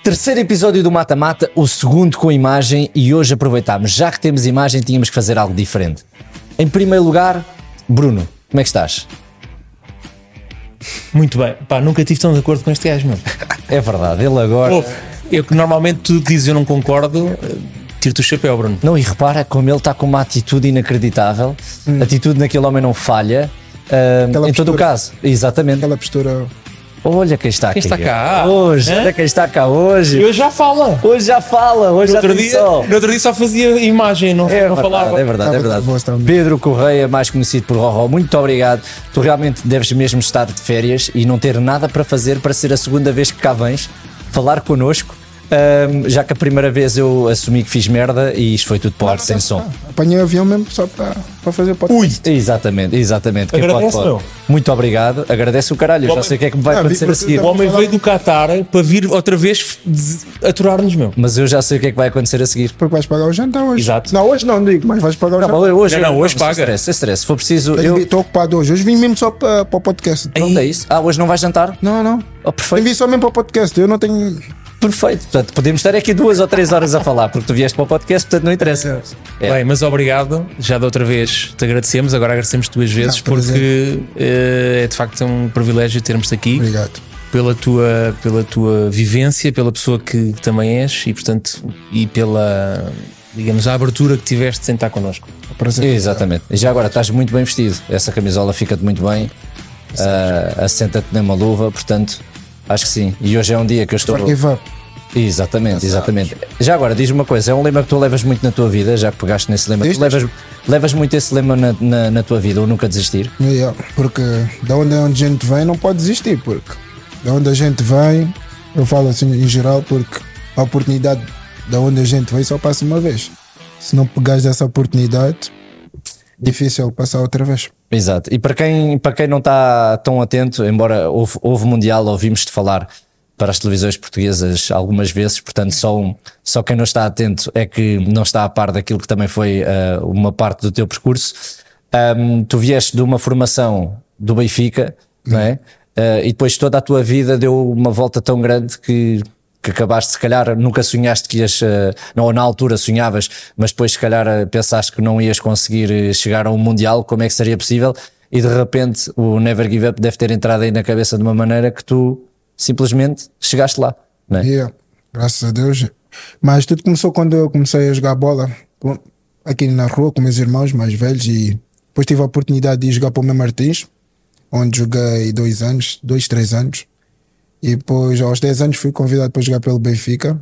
Terceiro episódio do Mata Mata, o segundo com imagem, e hoje aproveitámos, já que temos imagem, tínhamos que fazer algo diferente. Em primeiro lugar, Bruno, como é que estás? Muito bem, pá, nunca estive tão de acordo com este gajo, meu. É verdade, ele agora... Eu que normalmente tu dizes eu não concordo, tiro-te o chapéu, Bruno. Não, e repara como ele está com uma atitude inacreditável, a atitude naquele homem não falha, em todo o caso, exatamente. Aquela postura... Olha quem está aqui. Quem está cá? Hoje, olha quem está cá hoje. Eu já fala. Hoje já fala, hoje já tem sol. No outro dia só fazia imagem, não falava. É verdade, é verdade. Pedro Correia, mais conhecido por Roró, muito obrigado. Tu realmente deves mesmo estar de férias e não ter nada para fazer para ser a segunda vez que cá vens falar connosco. Já que a primeira vez eu assumi que fiz merda e isto foi tudo para o ar sem som. Apanhei o avião mesmo só para fazer podcast. Exatamente. Quem Agradece, pode. Muito obrigado, agradeço o caralho, eu já sei o que é que me vai acontecer a seguir. O homem veio do Qatar para vir outra vez aturar-nos, meu. Mas eu já sei o que é que vai acontecer a seguir. Porque vais pagar o jantar hoje. Exato. Não, hoje não digo, mas vais pagar o jantar. Hoje paga. Sem stress. Se for preciso, Estou ocupado hoje. Hoje vim mesmo só para o podcast. Pronto, é isso. Hoje não vais jantar? Não. Oh, perfeito. Vim só mesmo para o podcast. Eu não tenho... Perfeito, portanto podemos estar aqui 2 ou 3 horas a falar, porque tu vieste para o podcast, portanto não interessa. Bem, mas obrigado, já da outra vez te agradecemos, agora agradecemos 2 vezes, porque é de facto um privilégio termos-te aqui. Obrigado. Pela tua vivência, pela pessoa que também és e portanto, e pela, digamos, a abertura que tiveste de sentar connosco. Prazer. Exatamente, e já agora estás muito bem vestido, essa camisola fica-te muito bem, assenta-te numa luva, portanto... Acho que sim, e hoje é um dia que eu estou... Exatamente. Já agora, diz-me uma coisa, é um lema que tu levas muito na tua vida, já que pegaste nesse lema, tu levas muito esse lema na tua vida, ou nunca desistir? Porque da onde a gente vem não pode desistir, porque da onde a gente vem, eu falo assim em geral, porque a oportunidade da onde a gente vem só passa uma vez. Se não pegares essa oportunidade, difícil passar outra vez. Exato, e para quem não está tão atento, embora houve Mundial, ouvimos-te falar para as televisões portuguesas algumas vezes, portanto só quem não está atento é que não está a par daquilo que também foi uma parte do teu percurso. Tu vieste de uma formação do Benfica, não é? E depois toda a tua vida deu uma volta tão grande que acabaste, se calhar nunca sonhaste que ias, não, na altura sonhavas, mas depois se calhar pensaste que não ias conseguir chegar a um Mundial, como é que seria possível? E de repente o Never Give Up deve ter entrado aí na cabeça de uma maneira que tu simplesmente chegaste lá, não é? Graças a Deus. Mas tudo começou quando eu comecei a jogar bola aqui na rua com meus irmãos mais velhos, e depois tive a oportunidade de jogar para o Mem Martins, onde joguei 2, 3 anos. E depois, aos 10 anos, fui convidado para jogar pelo Benfica.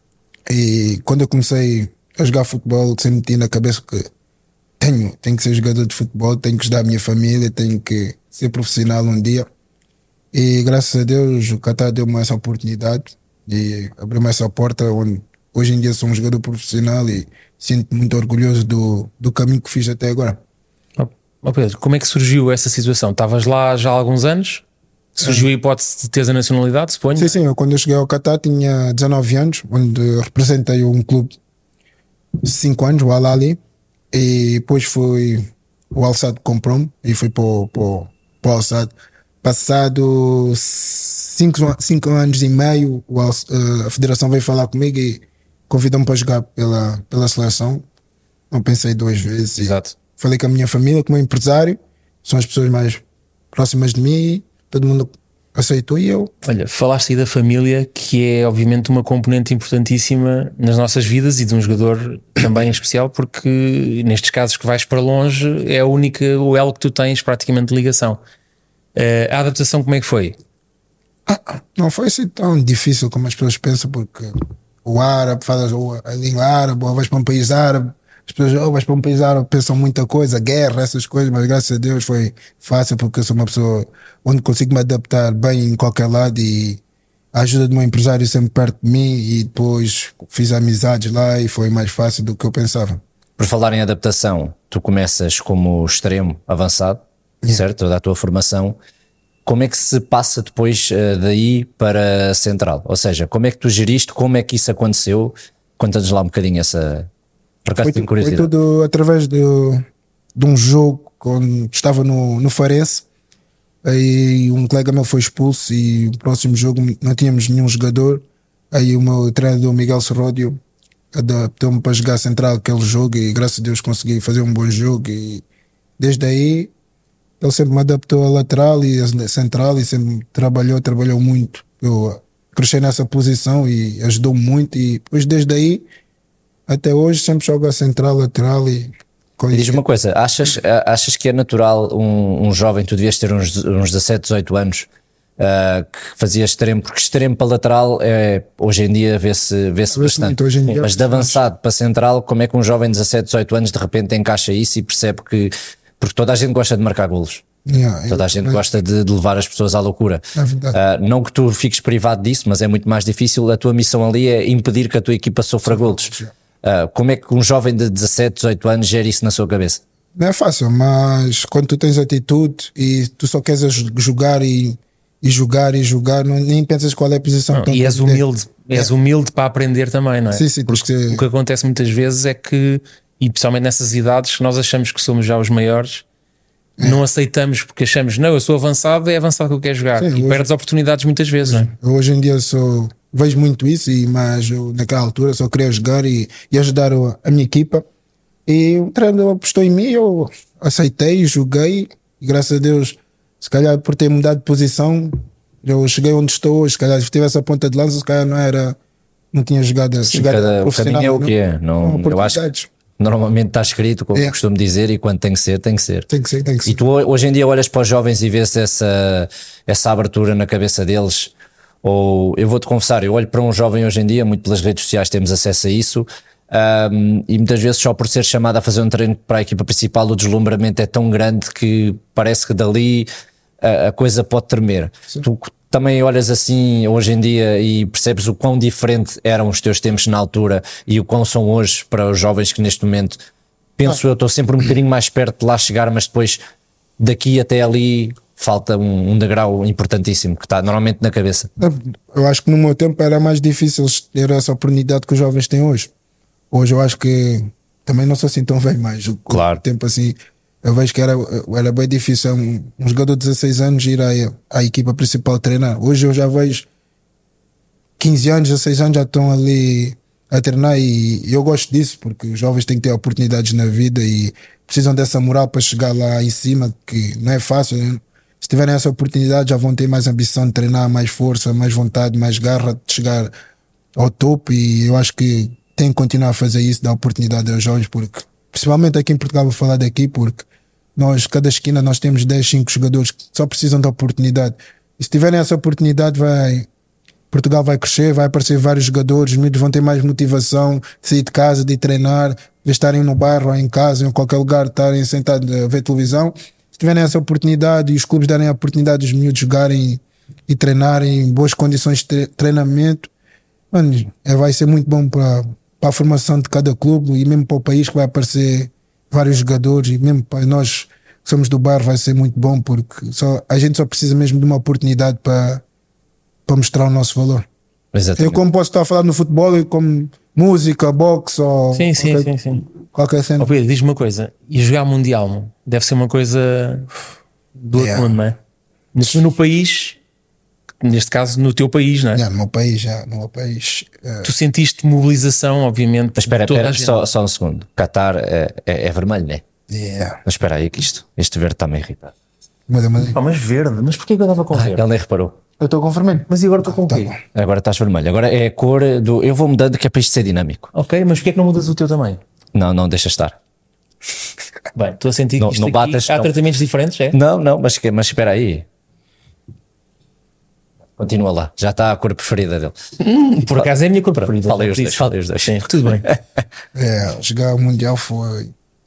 E quando eu comecei a jogar futebol, sempre meti na cabeça que tenho que ser jogador de futebol, tenho que ajudar a minha família, tenho que ser profissional um dia. E graças a Deus, o Qatar deu-me essa oportunidade e abriu-me essa porta, onde hoje em dia sou um jogador profissional e sinto-me muito orgulhoso do caminho que fiz até agora. Pedro, como é que surgiu essa situação? Estavas lá já há alguns anos? Surgiu a hipótese de teres a nacionalidade, suponho? Sim, quando eu cheguei ao Qatar tinha 19 anos, onde representei um clube de 5 anos, o Al Ahly, e depois o Al Sadd comprou-me e fui para o Al Sadd. Passado 5 anos e meio, a federação veio falar comigo e convidou-me para jogar pela seleção. Não pensei 2 vezes. Exato. Falei com a minha família, com o meu empresário, são as pessoas mais próximas de mim, e todo mundo aceitou e eu... Olha, falaste aí da família, que é obviamente uma componente importantíssima nas nossas vidas e de um jogador também especial, porque nestes casos que vais para longe é a única, o elo que tu tens praticamente de ligação. A adaptação como é que foi? Não foi assim tão difícil como as pessoas pensam, porque o árabe, falas a língua árabe, ou vais para um país árabe, as pessoas, vais para um país árabe, pensam muita coisa, guerra, essas coisas, mas graças a Deus foi fácil, porque eu sou uma pessoa onde consigo me adaptar bem em qualquer lado, e a ajuda do meu empresário sempre perto de mim, e depois fiz amizades lá e foi mais fácil do que eu pensava. Por falar em adaptação, tu começas como extremo avançado, certo? Toda a tua formação. Como é que se passa depois daí para central? Ou seja, como é que tu geriste, como é que isso aconteceu? Conta-nos lá um bocadinho essa... Por acaso tenho curiosidade. Foi tudo através de um jogo, quando estava no Farense, aí um colega meu foi expulso e no próximo jogo não tínhamos nenhum jogador, Aí o meu treinador Miguel Serródio adaptou-me para jogar central aquele jogo e graças a Deus consegui fazer um bom jogo e desde aí ele sempre me adaptou a lateral e a central e sempre trabalhou muito. Eu cresci nessa posição e ajudou-me muito e depois desde aí até hoje sempre jogo a central, lateral e... E diz uma coisa, achas que é natural um jovem, tu devias ter uns 17, 18 anos, que fazia extremo, porque extremo para lateral hoje em dia vê-se bastante, hoje em dia, mas de avançado para central, como é que um jovem de 17, 18 anos de repente encaixa isso e percebe que, porque toda a gente gosta de marcar golos, toda a gente gosta de levar as pessoas à loucura, não que tu fiques privado disso, mas é muito mais difícil, a tua missão ali é impedir que a tua equipa sofra golos. Como é que um jovem de 17, 18 anos gera isso na sua cabeça? Não é fácil, mas quando tu tens atitude e tu só queres jogar e jogar, nem pensas qual é a posição. E és humilde, humilde para aprender também, não é? Sim, porque o que acontece muitas vezes é que, e principalmente nessas idades, que nós achamos que somos já os maiores, não aceitamos porque achamos, não, eu sou avançado, é avançado que eu quero jogar. E perdes oportunidades muitas vezes, não é? Hoje em dia vejo muito isso, mas eu, naquela altura só queria jogar e ajudar a minha equipa. E o treinador apostou em mim, eu aceitei, joguei e graças a Deus, se calhar por ter mudado de posição, eu cheguei onde estou hoje. Se calhar se tivesse a ponta de lança, se calhar não tinha jogado. O caminho é o que é. Eu acho que normalmente está escrito, como costumo dizer, e quando tem que ser, tem que ser. Tem que ser. E tu hoje em dia olhas para os jovens e vês essa abertura na cabeça deles. Ou eu vou-te confessar, eu olho para um jovem hoje em dia, muito pelas redes sociais temos acesso a isso, e muitas vezes só por ser chamado a fazer um treino para a equipa principal o deslumbramento é tão grande que parece que dali a coisa pode tremer. Tu também olhas assim hoje em dia e percebes o quão diferente eram os teus tempos na altura e o quão são hoje para os jovens que neste momento, penso eu, estou sempre um bocadinho mais perto de lá chegar, mas depois daqui até ali falta um degrau importantíssimo que está normalmente na cabeça. Eu acho que no meu tempo era mais difícil ter essa oportunidade que os jovens têm hoje. Hoje eu acho que também não sou assim tão velho mais. Claro. O tempo assim, eu vejo que era bem difícil um jogador de 16 anos ir à equipa principal treinar. Hoje eu já vejo 15 anos, 16 anos já estão ali a treinar e eu gosto disso porque os jovens têm que ter oportunidades na vida e precisam dessa moral para chegar lá em cima, que não é fácil, né? Se tiverem essa oportunidade já vão ter mais ambição de treinar, mais força, mais vontade, mais garra de chegar ao topo e eu acho que tem que continuar a fazer isso, dar oportunidade aos jovens, porque principalmente aqui em Portugal vou falar daqui, porque nós, cada esquina nós temos 10, 5 jogadores que só precisam da oportunidade e se tiverem essa oportunidade Portugal vai crescer, vai aparecer vários jogadores, os miúdos vão ter mais motivação de sair de casa, de treinar, de estarem no bairro ou em casa, em qualquer lugar, estarem sentados a ver televisão. Se tiverem essa oportunidade e os clubes darem a oportunidade dos miúdos jogarem e treinarem em boas condições de treinamento, mano, vai ser muito bom para a formação de cada clube e mesmo para o país que vai aparecer vários jogadores e mesmo para nós que somos do bairro vai ser muito bom porque a gente só precisa mesmo de uma oportunidade para mostrar o nosso valor. Exatamente. Eu como posso estar a falar no futebol como música, boxe ou sim. qualquer cena. Pedro, diz-me uma coisa, e jogar mundial, não? Deve ser uma coisa do outro mundo, não é? No país, neste caso no teu país, não é? No meu país. Tu sentiste mobilização, obviamente. Mas espera, só um segundo. Qatar é vermelho, não é? Mas espera aí que este verde está-me a irritar. Mas verde? Mas porquê que eu estava com verde? Ele nem reparou. Eu estou com vermelho. Mas e agora estou com o quê? Agora estás vermelho. Agora é a cor do... Eu vou mudando que é para isto ser dinâmico. Ok, mas porquê é que não mudas o teu também? Não, deixa estar. Bem, estou a sentir que isto aqui, batas, há tratamentos diferentes, é? Não, mas espera aí. Continua lá. Já está a cor preferida dele. Por acaso é a minha cor preferida. Falei os dois. Sim, tudo bem. Jogar o Mundial foi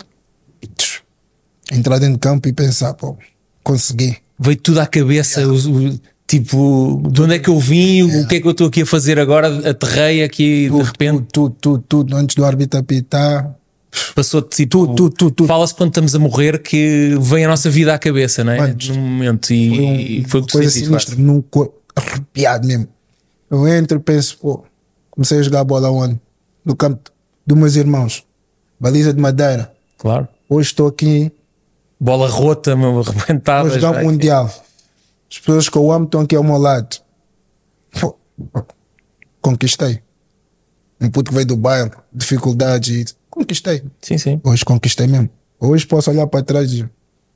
entrar dentro de campo e pensar, consegui. Veio tudo à cabeça, tipo, de onde é que eu vim, o que é que eu estou aqui a fazer agora, aterrei aqui de repente. Tudo, antes do árbitro apitar. Passou-te tudo. Fala-se quando estamos a morrer que vem a nossa vida à cabeça, não é? Antes, num momento e foi o que tu sentiste. Sinistra, arrepiado mesmo. Eu entro e penso, comecei a jogar bola onde? No campo dos meus irmãos, baliza de madeira. Claro. Hoje estou aqui. Bola rota, arrebentada. Vou jogar um Mundial. As pessoas que eu amo estão aqui ao meu lado. conquistei. Um puto que veio do bairro, dificuldades, e conquistei. Sim. Hoje conquistei mesmo. Hoje posso olhar para trás e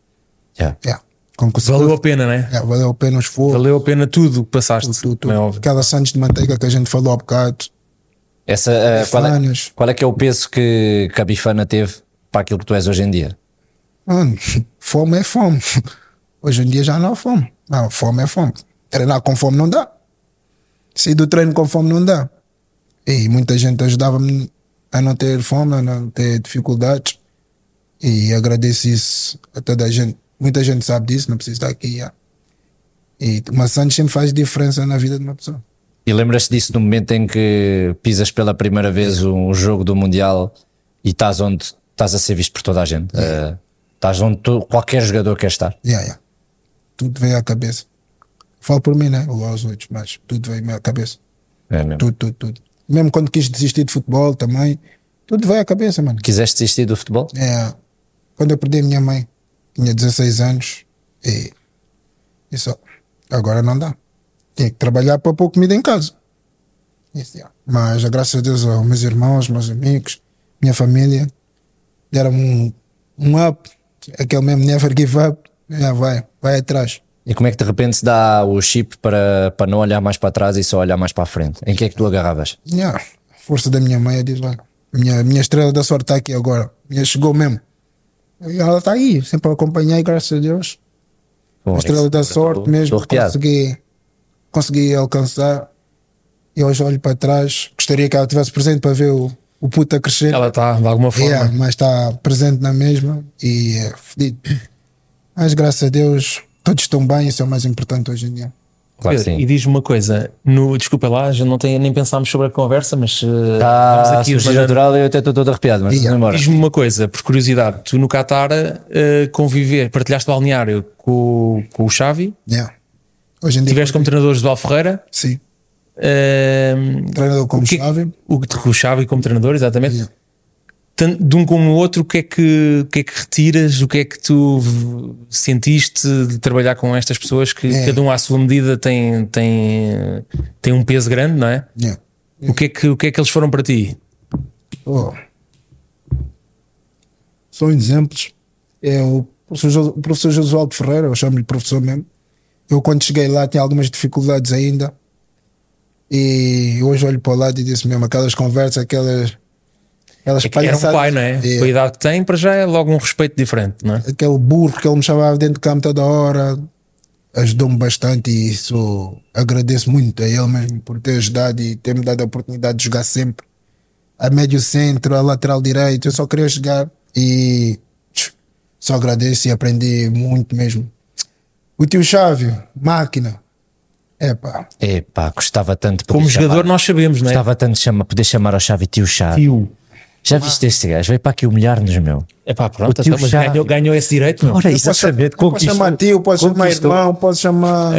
conquistei. Valeu a pena, né? Valeu a pena o esforço. Valeu a pena tudo que passaste. Tudo. É óbvio. Aquela Santos de manteiga que a gente falou há bocado. Qual é que é o peso que a Bifana teve para aquilo que tu és hoje em dia? Mano, fome é fome. Hoje em dia já não há fome. Não, fome é fome. Treinar com fome não dá. Sair do treino com fome não dá. E muita gente ajudava-me a não ter fome, a não ter dificuldades. E agradeço isso a toda a gente. Muita gente sabe disso, não precisa estar aqui. Já. E uma Santos sempre faz diferença na vida de uma pessoa. E lembras-te disso no momento em que pisas pela primeira vez um jogo do Mundial e estás onde estás a ser visto por toda a gente? Estás onde qualquer jogador quer estar. Tudo veio à cabeça. Falo por mim, né? Ou aos outros, mas tudo veio à cabeça. É mesmo. Tudo. Mesmo quando quis desistir de futebol também, tudo veio à cabeça, mano. Quiseste desistir do futebol? Quando eu perdi a minha mãe, tinha 16 anos e só. Agora não dá. Tinha que trabalhar para pôr comida em casa. Mas graças a Deus aos meus irmãos, meus amigos, minha família deram-me um up, aquele mesmo never give up. Vai atrás. E como é que de repente se dá o chip para não olhar mais para trás e só olhar mais para a frente? Em que é que tu agarravas? A força da minha mãe diz lá. Minha estrela da sorte está aqui agora. Chegou mesmo. E ela está aí, sempre a acompanhar, e graças a Deus. Bom, a estrela da sorte mesmo. Consegui alcançar. E hoje olho para trás. Gostaria que ela estivesse presente para ver o puto a crescer. Ela está, de alguma forma. Mas está presente na mesma. E é fedido. Mas graças a Deus todos estão bem, isso é o mais importante hoje em dia. Claro que sim. E diz-me uma coisa, desculpa lá, já não nem pensámos sobre a conversa, mas está aqui o natural e eu até estou todo arrepiado, mas vamos embora. Diz-me uma coisa, por curiosidade, tu no Qatar partilhaste balneário com o Xavi? Hoje em dia tiveste como treinador José Ferreira? Sim. Treinador como Xavi. O Xavi como treinador, exatamente. De um como o outro, o que é que retiras? O que é que tu sentiste de trabalhar com estas pessoas que cada um à sua medida tem um peso grande, não é? O que é que eles foram para ti? São exemplos. É o professor Josualdo Ferreira, eu chamo-lhe professor mesmo. Eu quando cheguei lá tinha algumas dificuldades ainda. E hoje olho para o lado e disse mesmo, aquelas conversas, aquelas era um pai, não é? Com a idade que tem, para já é logo um respeito diferente, não é? Aquele burro que ele me chamava dentro de campo toda hora ajudou-me bastante e isso agradeço muito a ele mesmo por ter ajudado e ter-me dado a oportunidade de jogar sempre a médio centro, a lateral direito. Eu só queria jogar e só agradeço e aprendi muito mesmo. O tio Xavi, máquina. Gostava tanto de como jogador nós sabemos, não é? Gostava tanto de poder chamar ao Xavi tio Xavi. Já viste este gajo? Veio para aqui humilhar-nos, meu. Pronto, mas ganhou esse direito, meu. Ora, exatamente. Posso chamar tio, posso chamar irmão, posso chamar.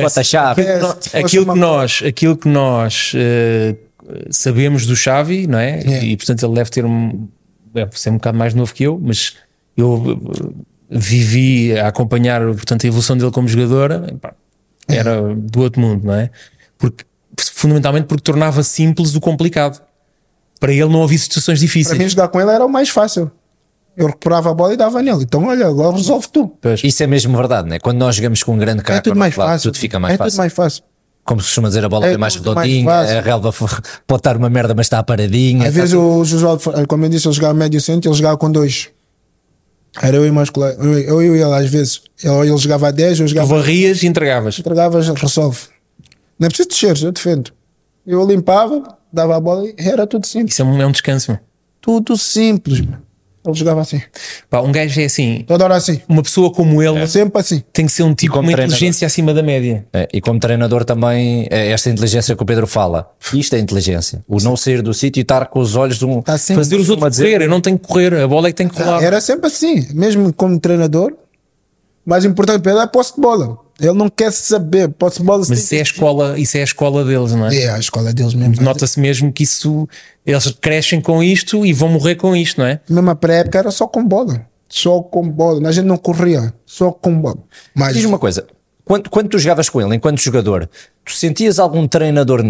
Aquilo que nós sabemos do Xavi, não é? E portanto ele deve ser um bocado mais novo que eu, mas eu vivi a acompanhar, portanto, a evolução dele como jogador. Era do outro mundo, não é? Fundamentalmente porque tornava simples o complicado. Para ele não havia situações difíceis. Para mim jogar com ele era o mais fácil. Eu recuperava a bola e dava nele. Então olha, agora resolve tu. Isso é mesmo verdade, não é? Quando nós jogamos com um grande craque, tudo mais fácil. Tudo fica mais fácil. Tudo mais fácil. Como se costuma dizer, a bola é mais redondinha, a relva pode estar uma merda, mas está paradinha. Às vezes o Josué, como eu disse, ele jogava médio centro, ele jogava com 2. Era eu e mais colega. Eu e ele às vezes. Ele jogava a 10, eu jogava. Tu varrias e entregavas. Entregavas, resolve. Não é preciso descer, eu defendo. Eu limpava, dava a bola e era tudo simples. Isso é um descanso, meu. Tudo simples, meu. Ele jogava assim. Um gajo é assim. Toda hora assim. Uma pessoa como ele sempre assim. tem que ser um tipo com uma inteligência acima da média. E como treinador também, esta inteligência que o Pedro fala, isto é inteligência. O não sair do sítio e estar com os olhos de um. Fazer os outros correr. Eu não tenho que correr, a bola é que tem que rolar. Era sempre assim. Mesmo como treinador, o mais importante para ele é a posse de bola. Ele não quer saber, posse de bola. Mas isso é a escola deles, não é? É a escola deles mesmo. Nota-se mesmo que eles crescem com isto e vão morrer com isto, não é? Mesmo a pré-época era só com bola. Só com bola. A gente não corria, só com bola. Mas diz uma coisa, quando tu jogavas com ele, enquanto jogador, tu sentias algum treinador nele?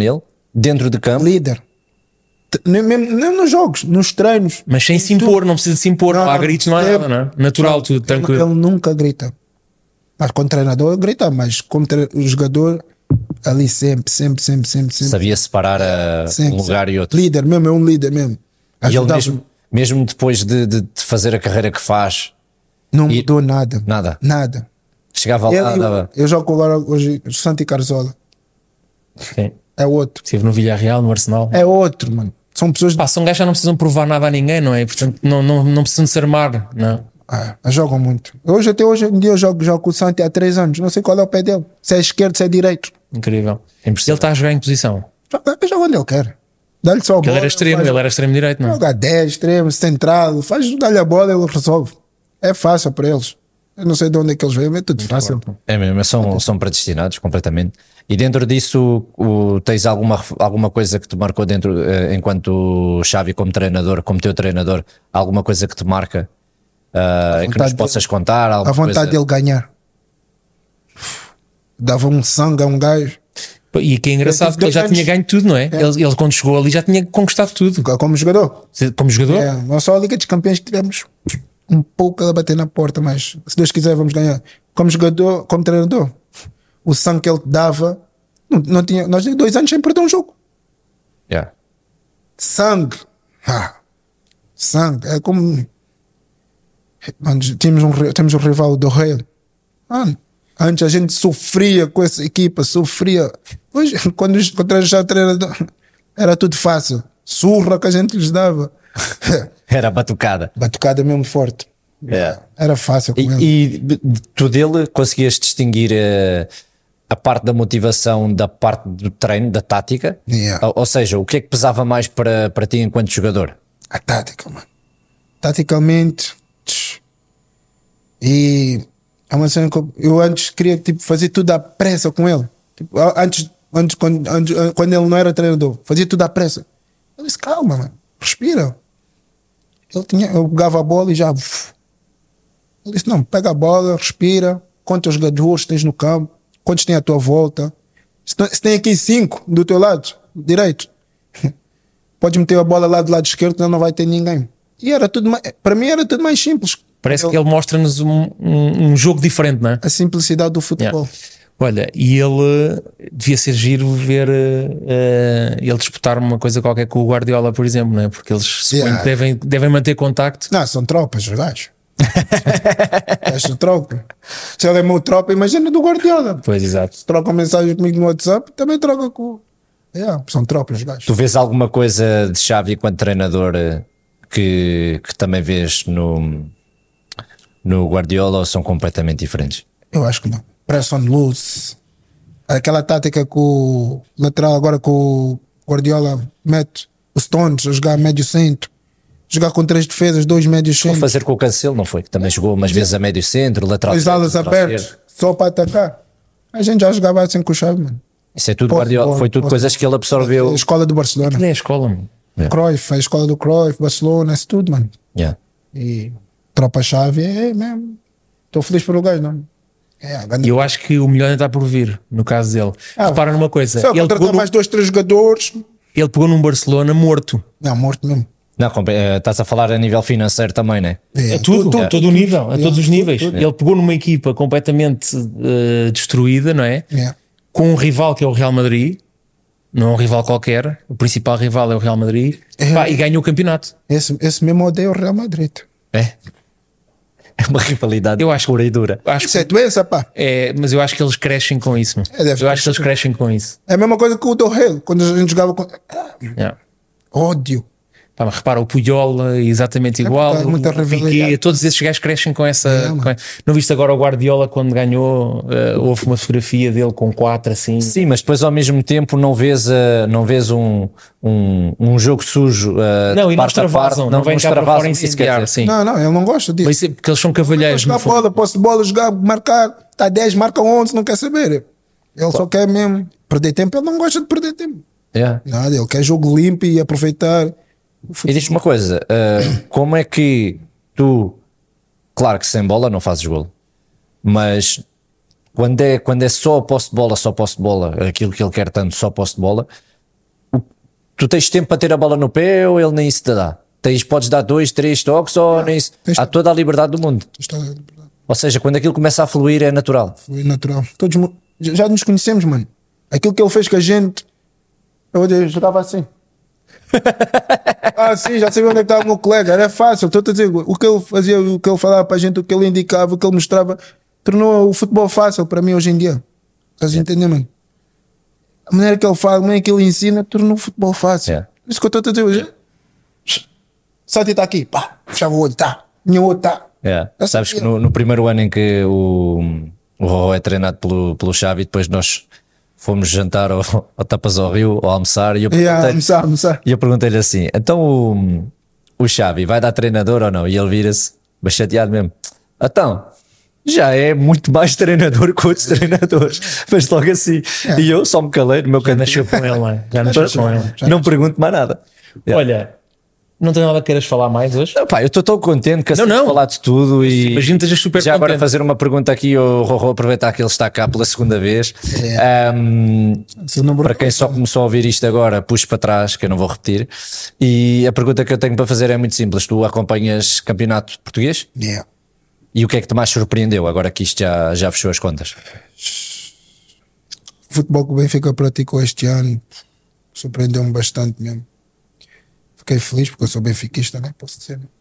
Dentro de campo? Líder. Nem nos jogos, nos treinos. Mas sem se impor, não precisa de se impor, não há gritos, não há nada, não é? Natural, tudo, tranquilo. Ele nunca grita. Mas com o treinador grita, mas como o jogador ali sempre. Sabia separar um lugar e outro. Líder mesmo, é um líder mesmo. E ele mesmo depois de fazer a carreira que faz, não mudou nada. Nada. Chegava lá, dava. Eu jogo agora hoje Santi Carzola. Sim. É outro. Estive no Villarreal, no Arsenal. É outro, mano. São pessoas. São gajos que não precisam provar nada a ninguém, não é? Portanto, não precisam de se armar, não. Jogam muito. Até hoje em dia eu jogo com o Santi há 3 anos. Não sei qual é o pé dele. Se é esquerdo, se é direito. Incrível. Ele está a jogar em posição. Eu jogo onde ele quer. Dá-lhe só a bola. Ele era extremo direito, não é? Joga 10, extremo, centrado. Dá-lhe a bola e ele resolve. É fácil para eles. Eu não sei de onde é que eles vêm, é tudo fácil. É mesmo, são predestinados completamente. E dentro disso, tens alguma coisa que te marcou dentro, enquanto Xavi como treinador, como teu treinador, alguma coisa que te marca, que nos possas contar? A vontade dele ganhar. Dava um sangue a um gajo. E que é engraçado, porque ele já tinha ganho tudo, não é? Ele quando chegou ali já tinha conquistado tudo. Como jogador? Como jogador? Não só a Liga dos Campeões que tivemos um pouco a bater na porta, mas se Deus quiser vamos ganhar. Como jogador, como treinador, o sangue que ele dava, não tinha, nós 2 anos sem perder um jogo. Sangue. Sangue. É como temos um rival do Real. Antes a gente sofria com essa equipa, sofria. Hoje, quando já treinador, era tudo fácil. Surra que a gente lhes dava. Era batucada. Batucada mesmo forte. Era fácil com ele. E tu dele conseguias distinguir a parte da motivação da parte do treino, da tática? Ou seja, o que é que pesava mais para ti enquanto jogador? A tática, mano. Taticamente. E é uma cena que eu antes queria fazer tudo à pressa com ele. Antes quando ele não era treinador, fazia tudo à pressa. Eu disse, calma, mano, respira. Eu pegava a bola e já. Ele disse, não, pega a bola, respira, conta os jogadores que tens no campo, quantos tem à tua volta. Se tem aqui 5 do teu lado direito, podes meter a bola lá do lado esquerdo que não vai ter ninguém. E era tudo para mim era tudo mais simples. Parece que ele mostra-nos um jogo diferente, não é? A simplicidade do futebol. Olha, e ele devia ser giro ver ele disputar uma coisa qualquer com o Guardiola, por exemplo, não é? Porque eles devem manter contacto. Não, são tropas, os gajos. São tropa. Se ele é meu tropa, imagina do Guardiola. Pois, exato. Se troca mensagem comigo no WhatsApp, também troca com. São tropas, os gajos. Tu vês alguma coisa de Xavi enquanto treinador que também vês no Guardiola ou são completamente diferentes? Eu acho que não. Press on loose. Aquela tática que o lateral agora com o Guardiola mete os Stones a jogar médio centro, jogar com 3 defesas, 2 médios centros. Vou fazer com o Cancelo, não foi? Que também jogou umas vezes a médio centro, lateral. 2 alas abertas, só para atacar. A gente já jogava assim com o Xavi, mano. Isso é tudo Guardiola, foi tudo coisas que ele absorveu. A escola do Barcelona. Aquilo é a escola, mano. Cruyff, a escola do Cruyff, Barcelona, isso tudo, mano. E tropa Xavi é mesmo. Estou feliz por o gajo, não? E eu acho que o melhor ainda está por vir, no caso dele. Repara numa coisa: ele contratar mais 2, 3 jogadores. Ele pegou num Barcelona morto. Não, morto mesmo. Não, estás a falar a nível financeiro também, não é? É tudo, todo o nível, a todos os níveis. Ele pegou numa equipa completamente destruída, não é? Com um rival que é o Real Madrid, não é um rival qualquer, o principal rival é o Real Madrid, e ganhou o campeonato. Esse mesmo odeia o Real Madrid. É uma rivalidade pura e dura. Isso é doença, pá. Mas eu acho que eles crescem com isso. Eu acho que eles crescem com isso. É a mesma coisa que o do Real, quando a gente jogava com. Ódio. Pá, mas repara, o Puyol é exatamente igual, o Piqué, todos esses gajos crescem com essa. Não viste agora o Guardiola quando ganhou? Houve uma fotografia dele com 4 assim. Sim, mas depois ao mesmo tempo não vês um jogo sujo. Não, e não extravasam, não vem cá para fora incendiar. Sim. Não, ele não gosta disso. Mas porque eles são cavalheiros. Jogar bola, posse de bola, jogar, marcar, está 10, marca 11, não quer saber. Ele só quer mesmo perder tempo, ele não gosta de perder tempo. Nada, ele quer jogo limpo e aproveitar. E diz-me uma coisa, como é que tu, claro que sem bola não fazes golo, mas quando é só posse de bola, aquilo que ele quer tanto, só posse de bola, tu tens tempo para ter a bola no pé ou ele nem isso te dá? Podes dar 2, 3 toques ou nem isso? Há toda a liberdade do mundo. Ou seja, quando aquilo começa a fluir é natural. Foi natural. Todos já nos conhecemos, mano. Aquilo que ele fez com a gente, eu estava assim. Sim, já sabia onde é que estava o meu colega. Era fácil, estou a dizer. O que ele fazia, o que ele falava para a gente, o que ele indicava, o que ele mostrava, tornou o futebol fácil para mim hoje em dia. Estás a entender, mano? A maneira que ele fala, a maneira que ele ensina, tornou o futebol fácil. Isso que eu estou a dizer hoje. Sati está aqui, pá, fechava o olho, tá. Minha outro tá. Sabes que no primeiro ano em que o Rorró é treinado pelo Xavi, depois nós fomos jantar ao Tapas ao Rio, ao almoçar, e eu perguntei-lhe assim: então o Xavi vai dar treinador ou não? E ele vira-se, bem chateado mesmo: então, já é muito mais treinador que outros treinadores. Mas logo assim. E eu só me calei no meu canto. Nasceu com ele, não é? Já nasceu com ele. Não pergunto mais nada. Olha, não tem nada que queiras falar mais hoje? Não, pá, eu estou tão contente que não falar de tudo e imagino que estejas super já contente. Agora fazer uma pergunta aqui ao Rorró, aproveitar que ele está cá pela segunda vez. Para quem só começou a ouvir isto agora, puxo para trás, que eu não vou repetir. E a pergunta que eu tenho para fazer é muito simples: tu acompanhas campeonato português? E o que é que te mais surpreendeu agora que isto já fechou as contas? O futebol que o Benfica praticou este ano surpreendeu-me bastante mesmo. Fiquei feliz porque eu sou benfiquista, né? Posso dizer, né?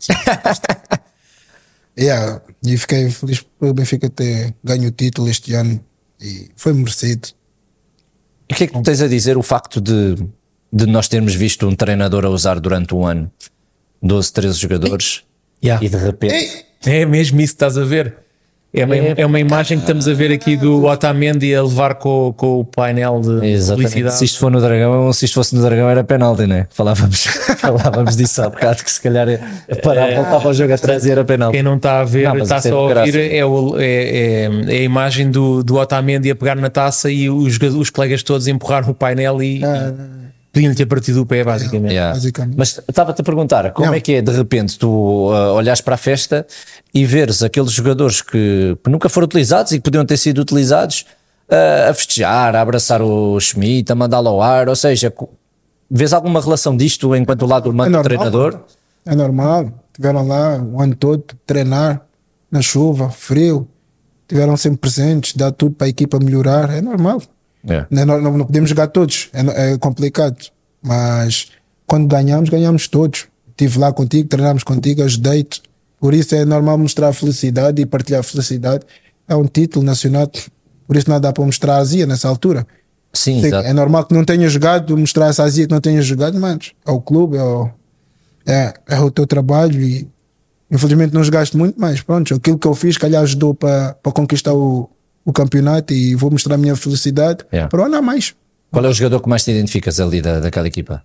E fiquei feliz por o Benfica ter ganho o título este ano e foi merecido. E o que é que tu tens a dizer o facto de nós termos visto um treinador a usar durante um ano 12, 13 jogadores e de repente... É mesmo isso que estás a ver. É uma imagem que estamos a ver aqui do Otamendi a levar com o painel de publicidade. Se isto for no Dragão, se isto fosse no Dragão era penalti, né? Falávamos disso há bocado, que se calhar voltava ao jogo atrás e era penalti. Quem não está a ver, está só a ouvir, é a imagem do Otamendi a pegar na taça e os colegas todos a empurrar o painel e pedindo-lhe a partir do pé, basicamente. Mas estava-te a perguntar, como é que é de repente tu olhares para a festa e veres aqueles jogadores que nunca foram utilizados e que podiam ter sido utilizados a festejar, a abraçar o Schmidt, a mandá-lo ao ar, ou seja, vês alguma relação disto enquanto o lado humano do treinador? É normal, tiveram lá o ano todo treinar na chuva, frio, tiveram sempre presentes, dar tudo para a equipa melhorar, é normal. Não podemos jogar todos, é complicado, mas quando ganhamos todos. Estive lá contigo, treinámos contigo, ajudei-te, por isso é normal mostrar a felicidade e partilhar a felicidade. É um título nacional, por isso não dá para mostrar a azia nessa altura. Sim, é normal que não tenha jogado, mostrar essa azia que não tenha jogado, mas é o clube, é o teu trabalho e infelizmente não jogaste muito, mas pronto, aquilo que eu fiz calhar ajudou para conquistar o campeonato e vou mostrar a minha felicidade para o ano a mais. Qual é o jogador que mais te identificas ali daquela equipa?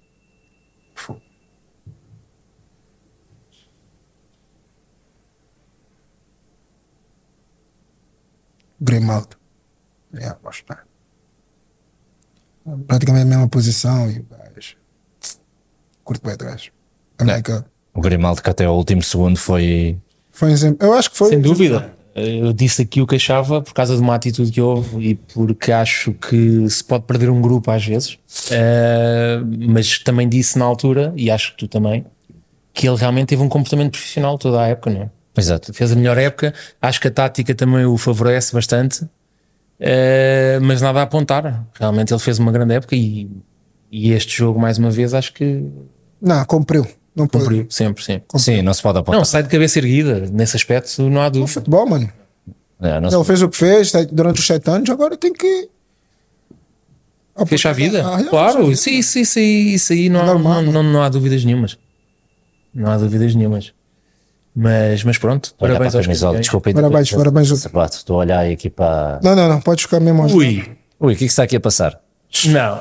Grimaldo. Praticamente a mesma posição e o gajo curto bem atrás. O Grimaldo, que até ao último segundo foi um exemplo. Eu acho que foi. Sem dúvida. Eu disse aqui o que achava por causa de uma atitude que houve e porque acho que se pode perder um grupo às vezes, mas também disse na altura, e acho que tu também, que ele realmente teve um comportamento profissional toda a época, não é? Exato. Fez a melhor época, acho que a tática também o favorece bastante, mas nada a apontar. Realmente ele fez uma grande época e este jogo, mais uma vez, acho que cumpriu. Não cumpriu, sempre, sim. Sim, não se pode apontar. Não, sai de cabeça erguida, nesse aspecto não há dúvida. O futebol, mano. Ele fez o que fez durante os 7 anos, agora tem que fechar a vida. Claro, isso aí não há dúvidas nenhumas. Não há dúvidas nenhumas. Mas pronto, parabéns aos campeões. Desculpa, parabéns. Estou a olhar aqui para... Não, podes ficar mesmo. Ui, o que está aqui a passar? Não,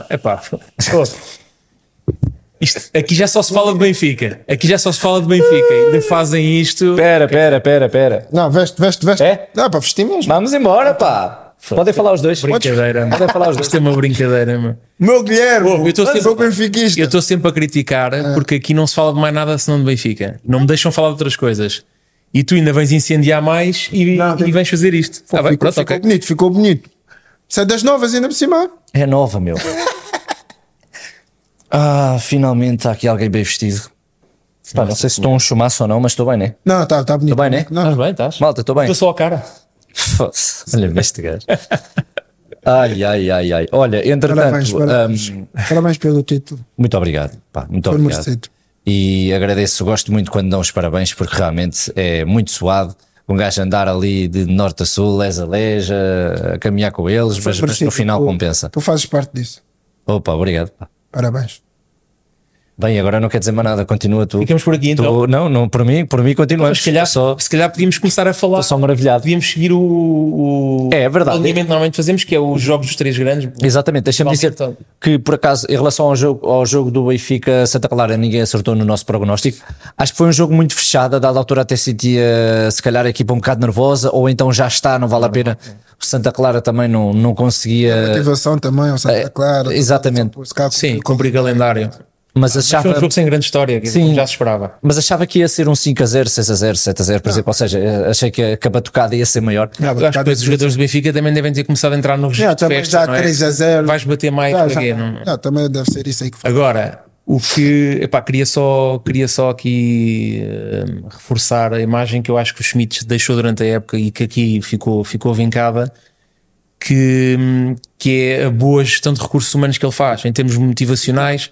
isto, aqui já só se fala de Benfica. Ainda fazem isto. Pera. Não, veste. É? Dá para vestir mesmo. Vamos embora, pá. Podem falar os dois. Brincadeira. Podem falar os dois. Isto é uma brincadeira, meu. Meu Guilherme, eu sou benfiquista. Eu estou sempre a criticar porque aqui não se fala de mais nada senão de Benfica. Não me deixam falar de outras coisas. E tu ainda vens incendiar mais e vens fazer isto. Ficou bonito. Isso é das novas ainda por cima. É nova, meu. Finalmente está aqui alguém bem vestido. Pá, não sei se estou um chumaço ou não, mas estou bem, né? Não, tá bonito. Estou bem, né? Não, Estás bem, estás? Malta, estou bem. Estou só a cara. Foda-se. Olha-me este gajo. Ai. Olha, parabéns, entretanto, parabéns pelo título. muito obrigado. Pá, muito Foi obrigado. merecido. E agradeço, gosto muito quando dão os parabéns, porque realmente é muito suado. Um gajo andar ali de norte a sul, les a les, a caminhar com eles, mas no Merecido. final compensa. Tu fazes parte disso. Opa, obrigado. Pá. Parabéns. Bem, agora não quer dizer mais nada, continua tu. Ficamos por aqui então. Não, por mim continuamos. Se calhar podíamos começar a falar. Estou só maravilhado. Podíamos seguir o É verdade. alinhamento que normalmente fazemos, que é os jogos dos três grandes. Exatamente, deixa-me dizer Então. que por acaso, em relação ao jogo do Benfica Santa Clara, ninguém acertou no nosso prognóstico. Acho que foi um jogo muito fechado, a dada altura até sentia se calhar a equipa um bocado nervosa, ou então já está, não vale a pena. O Santa Clara também não conseguia. Motivação também, ao Santa Clara. Exatamente. Sim, cumprir calendário. Mas Foi achava, um jogo sem grande história, que Sim. já se esperava. mas achava que ia ser um 5-0, 6-0, 7-0, por exemplo. Ou seja, achei que a batucada ia ser maior. Eu acho que depois os jogadores do Benfica também devem ter começado a entrar no registro de também festa, já não é? 3-0. Vais bater mais para quê? Não- Também deve ser isso aí que faz. Agora, o que queria só aqui reforçar a imagem que eu acho que o Schmidt deixou durante a época e que aqui ficou vincada, que é a boa gestão de recursos humanos que ele faz em termos motivacionais.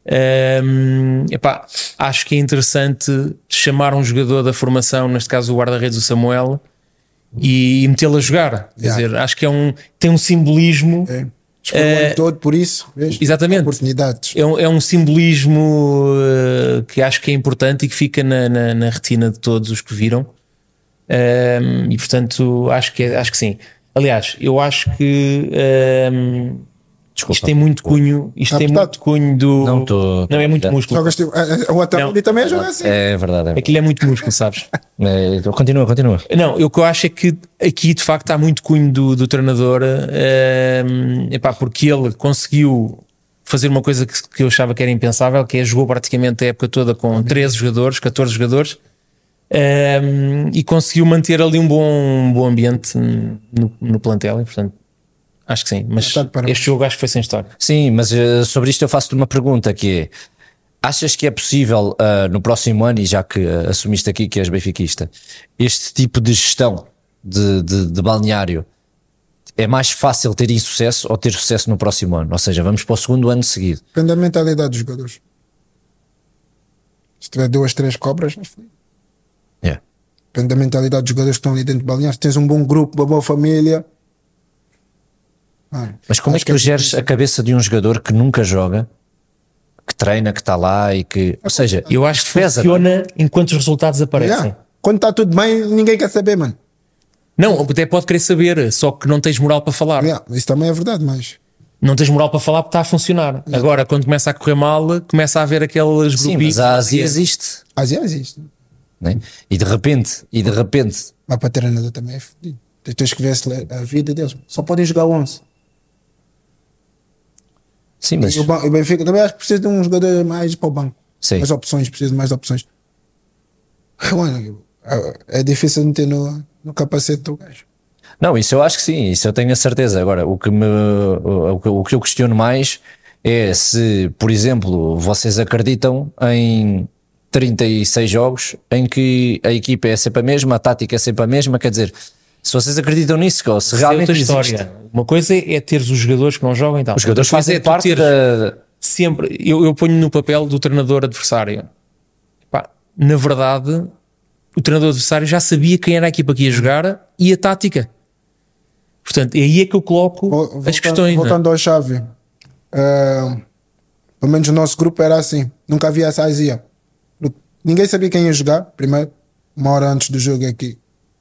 Acho que é interessante chamar um jogador da formação, neste caso o guarda-redes, o Samuel, e metê-lo a jogar. Quer dizer, acho que tem um simbolismo. Esperou o ano todo por isso. Vês? Exatamente. Oportunidades. É um simbolismo que acho que é importante e que fica na retina de todos os que viram. E portanto acho que sim. Aliás, eu acho que Desculpa. isto tem muito cunho. Isto tem muito cunho do. Não é muito músculo. Jogas tipo, o outro Não. ali também joga assim. É verdade. Aquilo é muito músculo, sabes? Continua. Não, o que eu acho é que aqui de facto há muito cunho do treinador, porque ele conseguiu fazer uma coisa que eu achava que era impensável, que é jogou praticamente a época toda com 13 jogadores, 14 jogadores, e conseguiu manter ali um bom ambiente no plantel, e portanto acho que sim, mas este jogo acho que foi sem história. Sim, mas sobre isto eu faço-te uma pergunta que é: achas que é possível no próximo ano, e já que assumiste aqui que és benfiquista, este tipo de gestão de balneário, é mais fácil ter insucesso ou ter sucesso no próximo ano? Ou seja, vamos para o segundo ano seguido. Depende da mentalidade dos jogadores. Se tiver 2, 3 cobras, não foi. Depende da mentalidade dos jogadores que estão ali dentro de balneário. Se tens um bom grupo, uma boa família. Mas como é que tu geres a cabeça de um jogador que nunca joga, que treina, que está lá e que. Ou seja, Eu acho que pesa, funciona enquanto os resultados aparecem. Quando está tudo bem, ninguém quer saber, mano. Não, até pode querer saber, só que não tens moral para falar. Isso também é verdade, mas Não tens moral para falar porque está a funcionar. Agora, quando começa a correr mal, começa a haver aqueles Sim, grupinhos. mas a Ásia existe. Ásia existe. Né? E de repente, Mas para treinador também é fodido. Tens que ver a vida deles. Só podem jogar 11. sim, mas E o Benfica também acho que precisa de um jogador mais para o banco. sim. Mais opções, precisa de mais opções. Mano, é difícil de meter no capacete do gajo. Não, isso eu acho que sim, isso eu tenho a certeza. Agora, o que eu questiono mais é se, por exemplo, vocês acreditam em 36 jogos em que a equipa é sempre a mesma, a tática é sempre a mesma, quer dizer, se vocês acreditam nisso, ou se realmente outra existe, história. Uma coisa é teres os jogadores que não jogam e tal. os jogadores Outra coisa fazem tu parte teres da... sempre. Eu ponho no papel do treinador adversário. Pá, na verdade, o treinador adversário já sabia quem era a equipa que ia jogar e a tática. Portanto, é aí é que eu coloco as questões. Voltando ao chave, pelo menos o nosso grupo era assim. Nunca havia essa azia. Ninguém sabia quem ia jogar. Primeiro, uma hora antes do jogo aqui,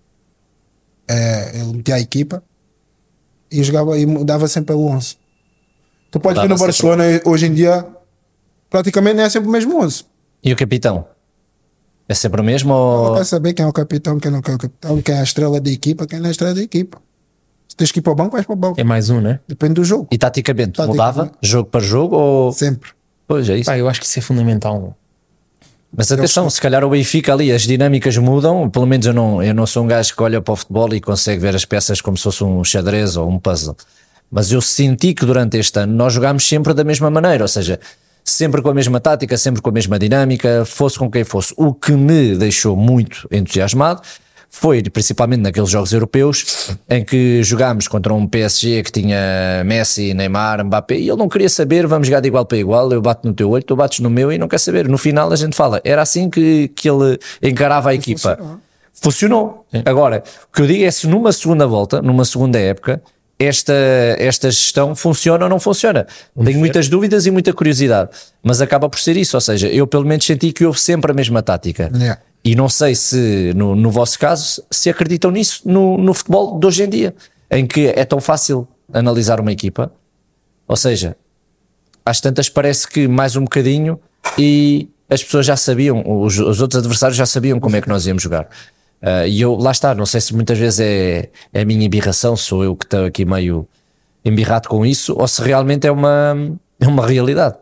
ele metia a equipa e jogava e mudava sempre o 11. Tu podes ver no Barcelona hoje em dia, praticamente é sempre o mesmo 11. E o capitão? É sempre o mesmo? Ou... Não quer saber quem é o capitão, quem não é o capitão, quem é a estrela da equipa, quem não é a estrela da equipa. Se tens que ir para o banco, vais para o banco. É mais um, né? Depende do jogo. E taticamente, mudava jogo para jogo? Ou... Sempre. Pois é isso. Pá, eu acho que isso é fundamental. Mas atenção, se calhar o Benfica ali, as dinâmicas mudam. Pelo menos eu não sou um gajo que olha para o futebol e consegue ver as peças como se fosse um xadrez ou um puzzle. Mas eu senti que durante este ano nós jogámos sempre da mesma maneira. Ou seja, sempre com a mesma tática, sempre com a mesma dinâmica, fosse com quem fosse. O que me deixou muito entusiasmado foi principalmente naqueles jogos europeus em que jogámos contra um PSG que tinha Messi, Neymar, Mbappé, e ele não queria saber, vamos jogar de igual para igual, eu bato no teu olho, tu bates no meu, e não quer saber. No final a gente fala, era assim que ele encarava a equipa. Funcionou. Agora, o que eu digo é, se numa segunda volta, numa segunda época, esta gestão funciona ou não funciona. Tenho muitas dúvidas e muita curiosidade, mas acaba por ser isso, ou seja, eu pelo menos senti que houve sempre a mesma tática. Yeah. E não sei se, no vosso caso, se acreditam nisso no futebol de hoje em dia, em que é tão fácil analisar uma equipa. Ou seja, às tantas parece que mais um bocadinho e as pessoas já sabiam, os outros adversários já sabiam como é que nós íamos jogar. E eu, lá está, não sei se muitas vezes é a minha embirração, sou eu que estou aqui meio embirrado com isso, ou se realmente é uma realidade.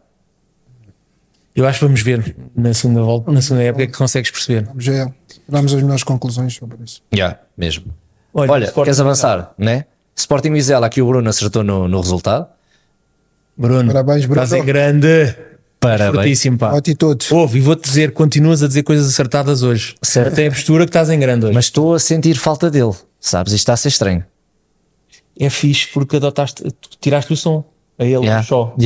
Eu acho que vamos ver na segunda volta, na segunda época, que consegues perceber. Vamos às melhores conclusões sobre isso. Mesmo. Olha, queres avançar, né? Sporting Vizela, aqui o Bruno acertou no resultado. Bruno, Parabéns, Bruno. estás em grande. Parabéns. Fortíssimo, pá. Atitude. Ouve, e vou-te dizer, continuas a dizer coisas acertadas hoje. Certo. Até a postura que estás em grande hoje. Mas estou a sentir falta dele, sabes? Isto está a ser estranho. É fixe porque tiraste o som a ele só.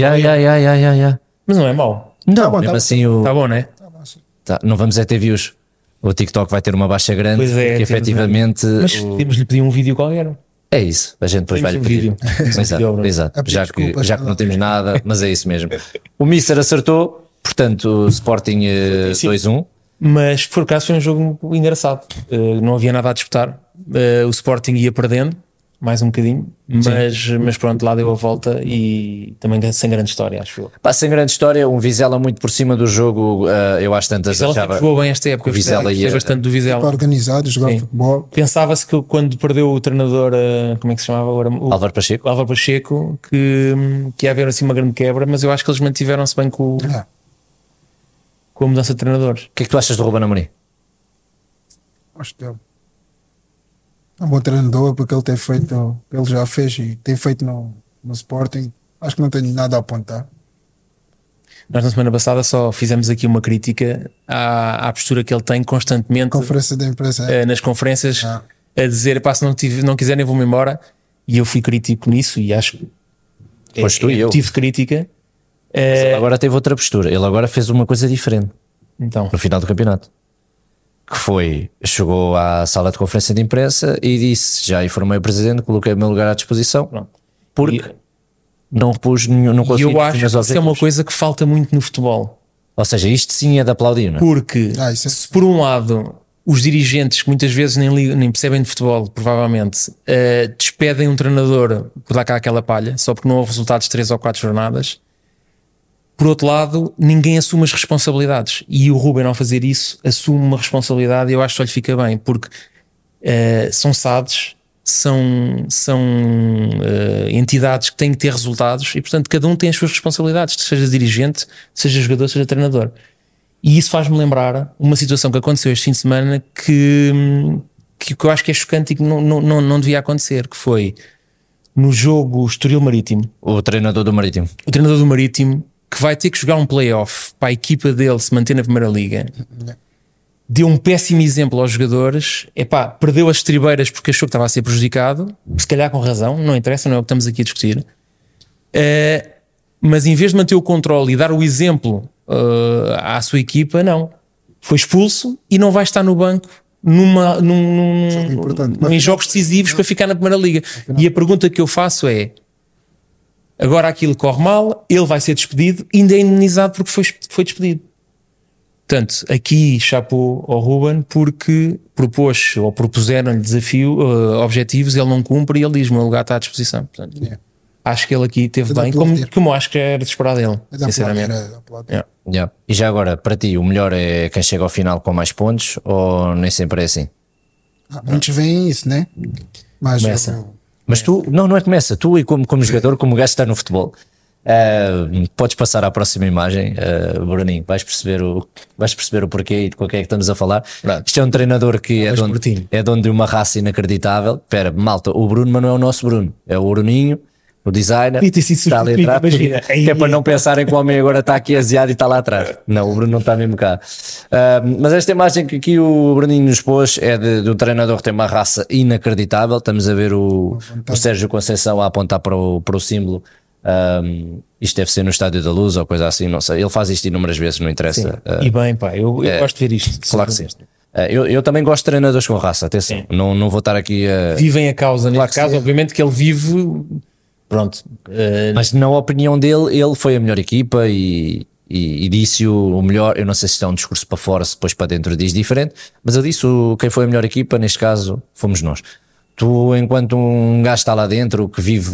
Mas não é mau. Não, bom, mesmo tá assim Está bom, não é? não vamos ter views. O TikTok vai ter uma baixa grande, Pois é, porque efetivamente Mas temos-lhe pedir um vídeo qualquer. é isso. A gente depois vai-lhe Temos um pedir. vídeo. Exato. pedir Já que desculpas, não temos nada, mas é isso mesmo. O Mister acertou, portanto, o Sporting 2-1. Mas por acaso foi um jogo engraçado. Não havia nada a disputar. O Sporting ia perdendo mais um bocadinho, mas pronto, lá deu a volta e também sem grande história, acho eu. Pá, sem grande história, um Vizela muito por cima do jogo. Eu acho tantas Vizela achava jogou bem esta época, o Vizela gostei bastante do Vizela. Organizado, jogar Sim. futebol. Pensava-se que quando perdeu o treinador, como é que se chamava agora? Álvaro Pacheco. O Álvaro Pacheco, que ia haver assim uma grande quebra, mas eu acho que eles mantiveram-se bem com a mudança de treinadores. O que é que tu achas do Ruben Amorim? Acho que é um bom treinador, porque ele tem feito, ele já fez e tem feito no Sporting. Acho que não tenho nada a apontar. Nós na semana passada só fizemos aqui uma crítica à postura que ele tem constantemente Conferência de imprensa. nas conferências a dizer, pá, se não quiserem vou-me embora, e eu fui crítico nisso e acho que Pois tu e eu. tive crítica. Ele agora teve outra postura. Ele agora fez uma coisa diferente Então, no final do campeonato. Que foi, chegou à sala de conferência de imprensa e disse, já informei o presidente, coloquei o meu lugar à disposição, pronto. porque não pus nenhum, não E consegui. eu acho que isso é uma coisa que falta muito no futebol. Ou seja, isto sim é de aplaudir, não é? Porque Isso é- se por um lado os dirigentes que muitas vezes nem percebem de futebol, provavelmente, despedem um treinador por dar cá aquela palha, só porque não houve resultados de 3 ou 4 jornadas. Por outro lado, ninguém assume as responsabilidades. E o Ruben, ao fazer isso, assume uma responsabilidade e eu acho que só lhe fica bem, porque são SADs, são entidades que têm que ter resultados e, portanto, cada um tem as suas responsabilidades, seja dirigente, seja jogador, seja treinador. E isso faz-me lembrar uma situação que aconteceu este fim de semana que eu acho que é chocante e que não devia acontecer, que foi no jogo Estoril Marítimo. O treinador do Marítimo. O treinador do Marítimo, que vai ter que jogar um play-off para a equipa dele se manter na Primeira Liga, deu um péssimo exemplo aos jogadores. Epá, perdeu as estribeiras porque achou que estava a ser prejudicado, se calhar com razão, não interessa, não é o que estamos aqui a discutir. Mas em vez de manter o controle e dar o exemplo à sua equipa, não. Foi expulso e não vai estar no banco em jogos decisivos para ficar na Primeira Liga. E a pergunta que eu faço é: agora aquilo corre mal, ele vai ser despedido, ainda é indenizado porque foi despedido. Portanto, aqui chapou ao Ruben porque propuseram-lhe objetivos, ele não cumpre e ele diz: o meu lugar está à disposição. Portanto, acho que ele aqui teve bem, como acho que era de esperar dele, sinceramente. E já agora, para ti, o melhor é quem chega ao final com mais pontos ou nem sempre é assim? Muitos veem isso, né? Mas Mas tu, não é começa, tu e como jogador, como gajo que está no futebol, podes passar à próxima imagem, Bruninho, vais perceber o porquê e de qual é que estamos a falar. Isto é um treinador que é dono de uma raça inacreditável. Espera, malta, o Bruno, mas não é o nosso Bruno, é o Bruninho, o designer, Podia ter sido está ali substituído, atrás, imagina. que é para não pensarem que o homem agora está aqui aziado e está lá atrás. Não, o Bruno não está mesmo cá. Mas esta imagem que aqui o Bruninho nos pôs é do treinador que tem uma raça inacreditável. Estamos a ver o Sérgio Conceição a apontar para o símbolo. Isto deve ser no Estádio da Luz ou coisa assim, não sei. Ele faz isto inúmeras vezes, não interessa. E bem, pá, eu gosto de ver isto. Claro que sim. Eu também gosto de treinadores com raça, atenção. Não vou estar aqui a. Vivem a causa, neste caso, obviamente que ele vive. Pronto. Mas na opinião dele, ele foi a melhor equipa e disse o melhor. Eu não sei se isto é um discurso para fora, se depois para dentro diz diferente, mas ele disse quem foi a melhor equipa, neste caso, fomos nós. Tu, enquanto um gajo está lá dentro que vive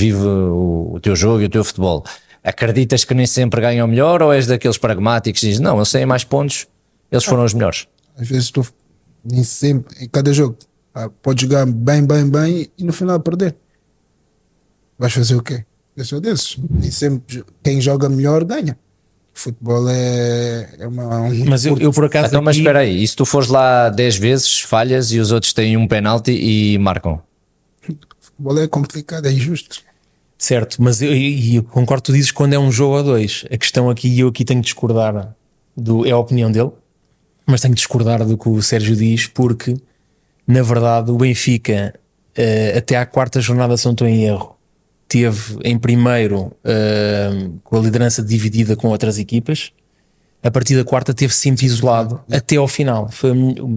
o teu jogo e o teu futebol, acreditas que nem sempre ganham melhor ou és daqueles pragmáticos que dizes, não, eles têm mais pontos, eles foram os melhores? Às vezes tu nem sempre, em cada jogo, pode jogar bem e no final perder. Vais fazer o quê? Eu sou desses. Nem sempre quem joga melhor ganha. Futebol é Mas eu por acaso. Então, mas espera aí, e se tu fores lá 10 vezes, falhas e os outros têm um penalti e marcam? Futebol é complicado, é injusto. Certo, mas eu concordo, tu dizes quando é um jogo ou dois. A questão aqui, e eu aqui tenho que discordar, é a opinião dele, mas tenho que discordar do que o Sérgio diz, porque na verdade o Benfica, até à quarta jornada, se não estou em erro, teve em primeiro com a liderança dividida com outras equipas. A partir da quarta teve sempre isolado até ao final. Foi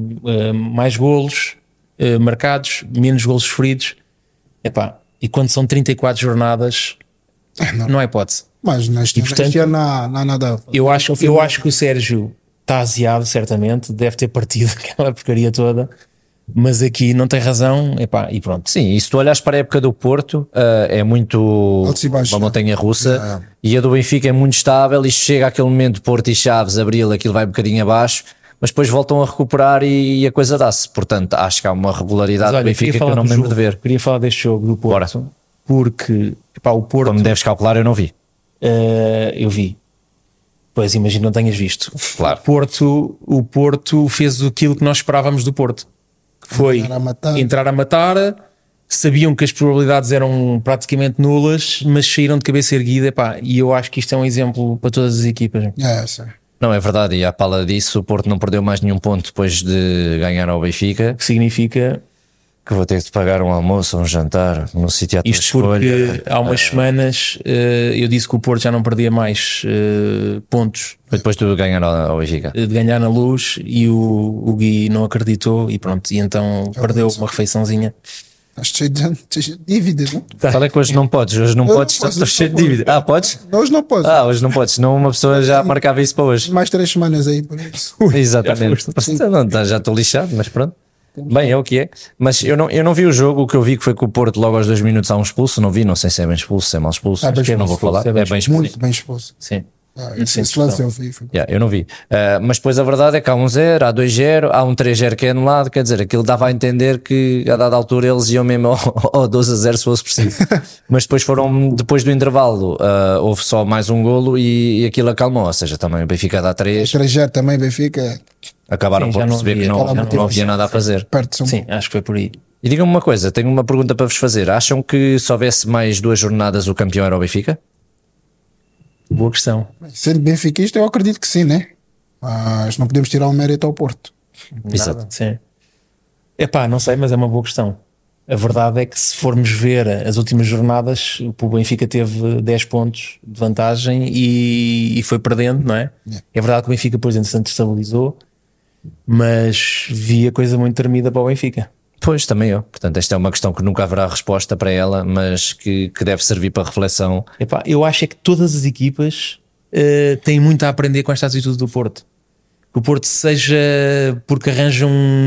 mais golos marcados, menos golos sofridos. Epá, e quando são 34 jornadas, não há hipótese. Mas neste ano não há nada. Eu acho que o Sérgio está aziado, certamente, deve ter partido aquela porcaria toda. Mas aqui não tem razão, epá, e pronto. Sim, e se tu olhas para a época do Porto, é muito uma montanha russa, e a do Benfica é muito estável, e chega aquele momento, Porto e Chaves, Abril, aquilo vai um bocadinho abaixo, mas depois voltam a recuperar e a coisa dá-se. Portanto, acho que há uma regularidade do Benfica que eu não me lembro de ver. Queria falar deste jogo do Porto, porque epá, o Porto... Como deves calcular, eu não vi. Eu vi. Pois, imagino não tenhas visto. Claro. O Porto fez aquilo que nós esperávamos do Porto. Foi entrar a matar, sabiam que as probabilidades eram praticamente nulas, mas saíram de cabeça erguida, epá, e eu acho que isto é um exemplo para todas as equipas. Não, é verdade, e à pala disso o Porto não perdeu mais nenhum ponto depois de ganhar ao Benfica. Que significa que vou ter de pagar um almoço ou um jantar no sítio à tua escolha. Isto porque há umas semanas eu disse que o Porto já não perdia mais pontos. Foi depois de ganhar ao Benfica. De ganhar na Luz, e o Gui não acreditou e pronto, e então perdeu uma refeiçãozinha. Estás cheio de dívidas, não? Fala que hoje não podes, estou cheio de dívidas. Podes? Hoje não posso. Hoje não podes, senão uma pessoa já marcava isso para hoje. Mais 3 semanas aí por isso. Exatamente. Já estou lixado, mas pronto. Bem, é o que é. Mas eu não vi o jogo. O que eu vi que foi que o Porto logo aos 2 minutos há um expulso. Não vi, não sei se é bem expulso, se é mal expulso. Não vou falar. É bem expulso. Muito bem expulso. Sim. Esse lance eu vi. Eu não vi. Mas depois a verdade é que há 1-0, há 2-0, há 3-0 que é anulado. Quer dizer, aquilo dava a entender que a dada altura eles iam mesmo ao 12-0 se fosse preciso. Mas depois do intervalo, houve só mais um golo e aquilo acalmou. Ou seja, também o Benfica dá 3. 3-0 também, Benfica. Acabaram por perceber que não havia nada a fazer. Sim, acho que foi por aí. E digam-me uma coisa, tenho uma pergunta para vos fazer. Acham que se houvesse mais 2 jornadas o campeão era o Benfica? Boa questão. Sendo benfiquista, eu acredito que sim, né? Mas não podemos tirar o mérito ao Porto. Exato. Sim. Epá, não sei, mas é uma boa questão. A verdade é que se formos ver as últimas jornadas, o Benfica teve 10 pontos de vantagem e foi perdendo, não é? É verdade que o Benfica, por exemplo, se estabilizou, mas vi a coisa muito tremida para o Benfica. Pois, também eu. Portanto, esta é uma questão que nunca haverá resposta para ela, mas que deve servir para reflexão. Epá, eu acho é que todas as equipas têm muito a aprender com esta atitude do Porto. Que o Porto, seja porque arranja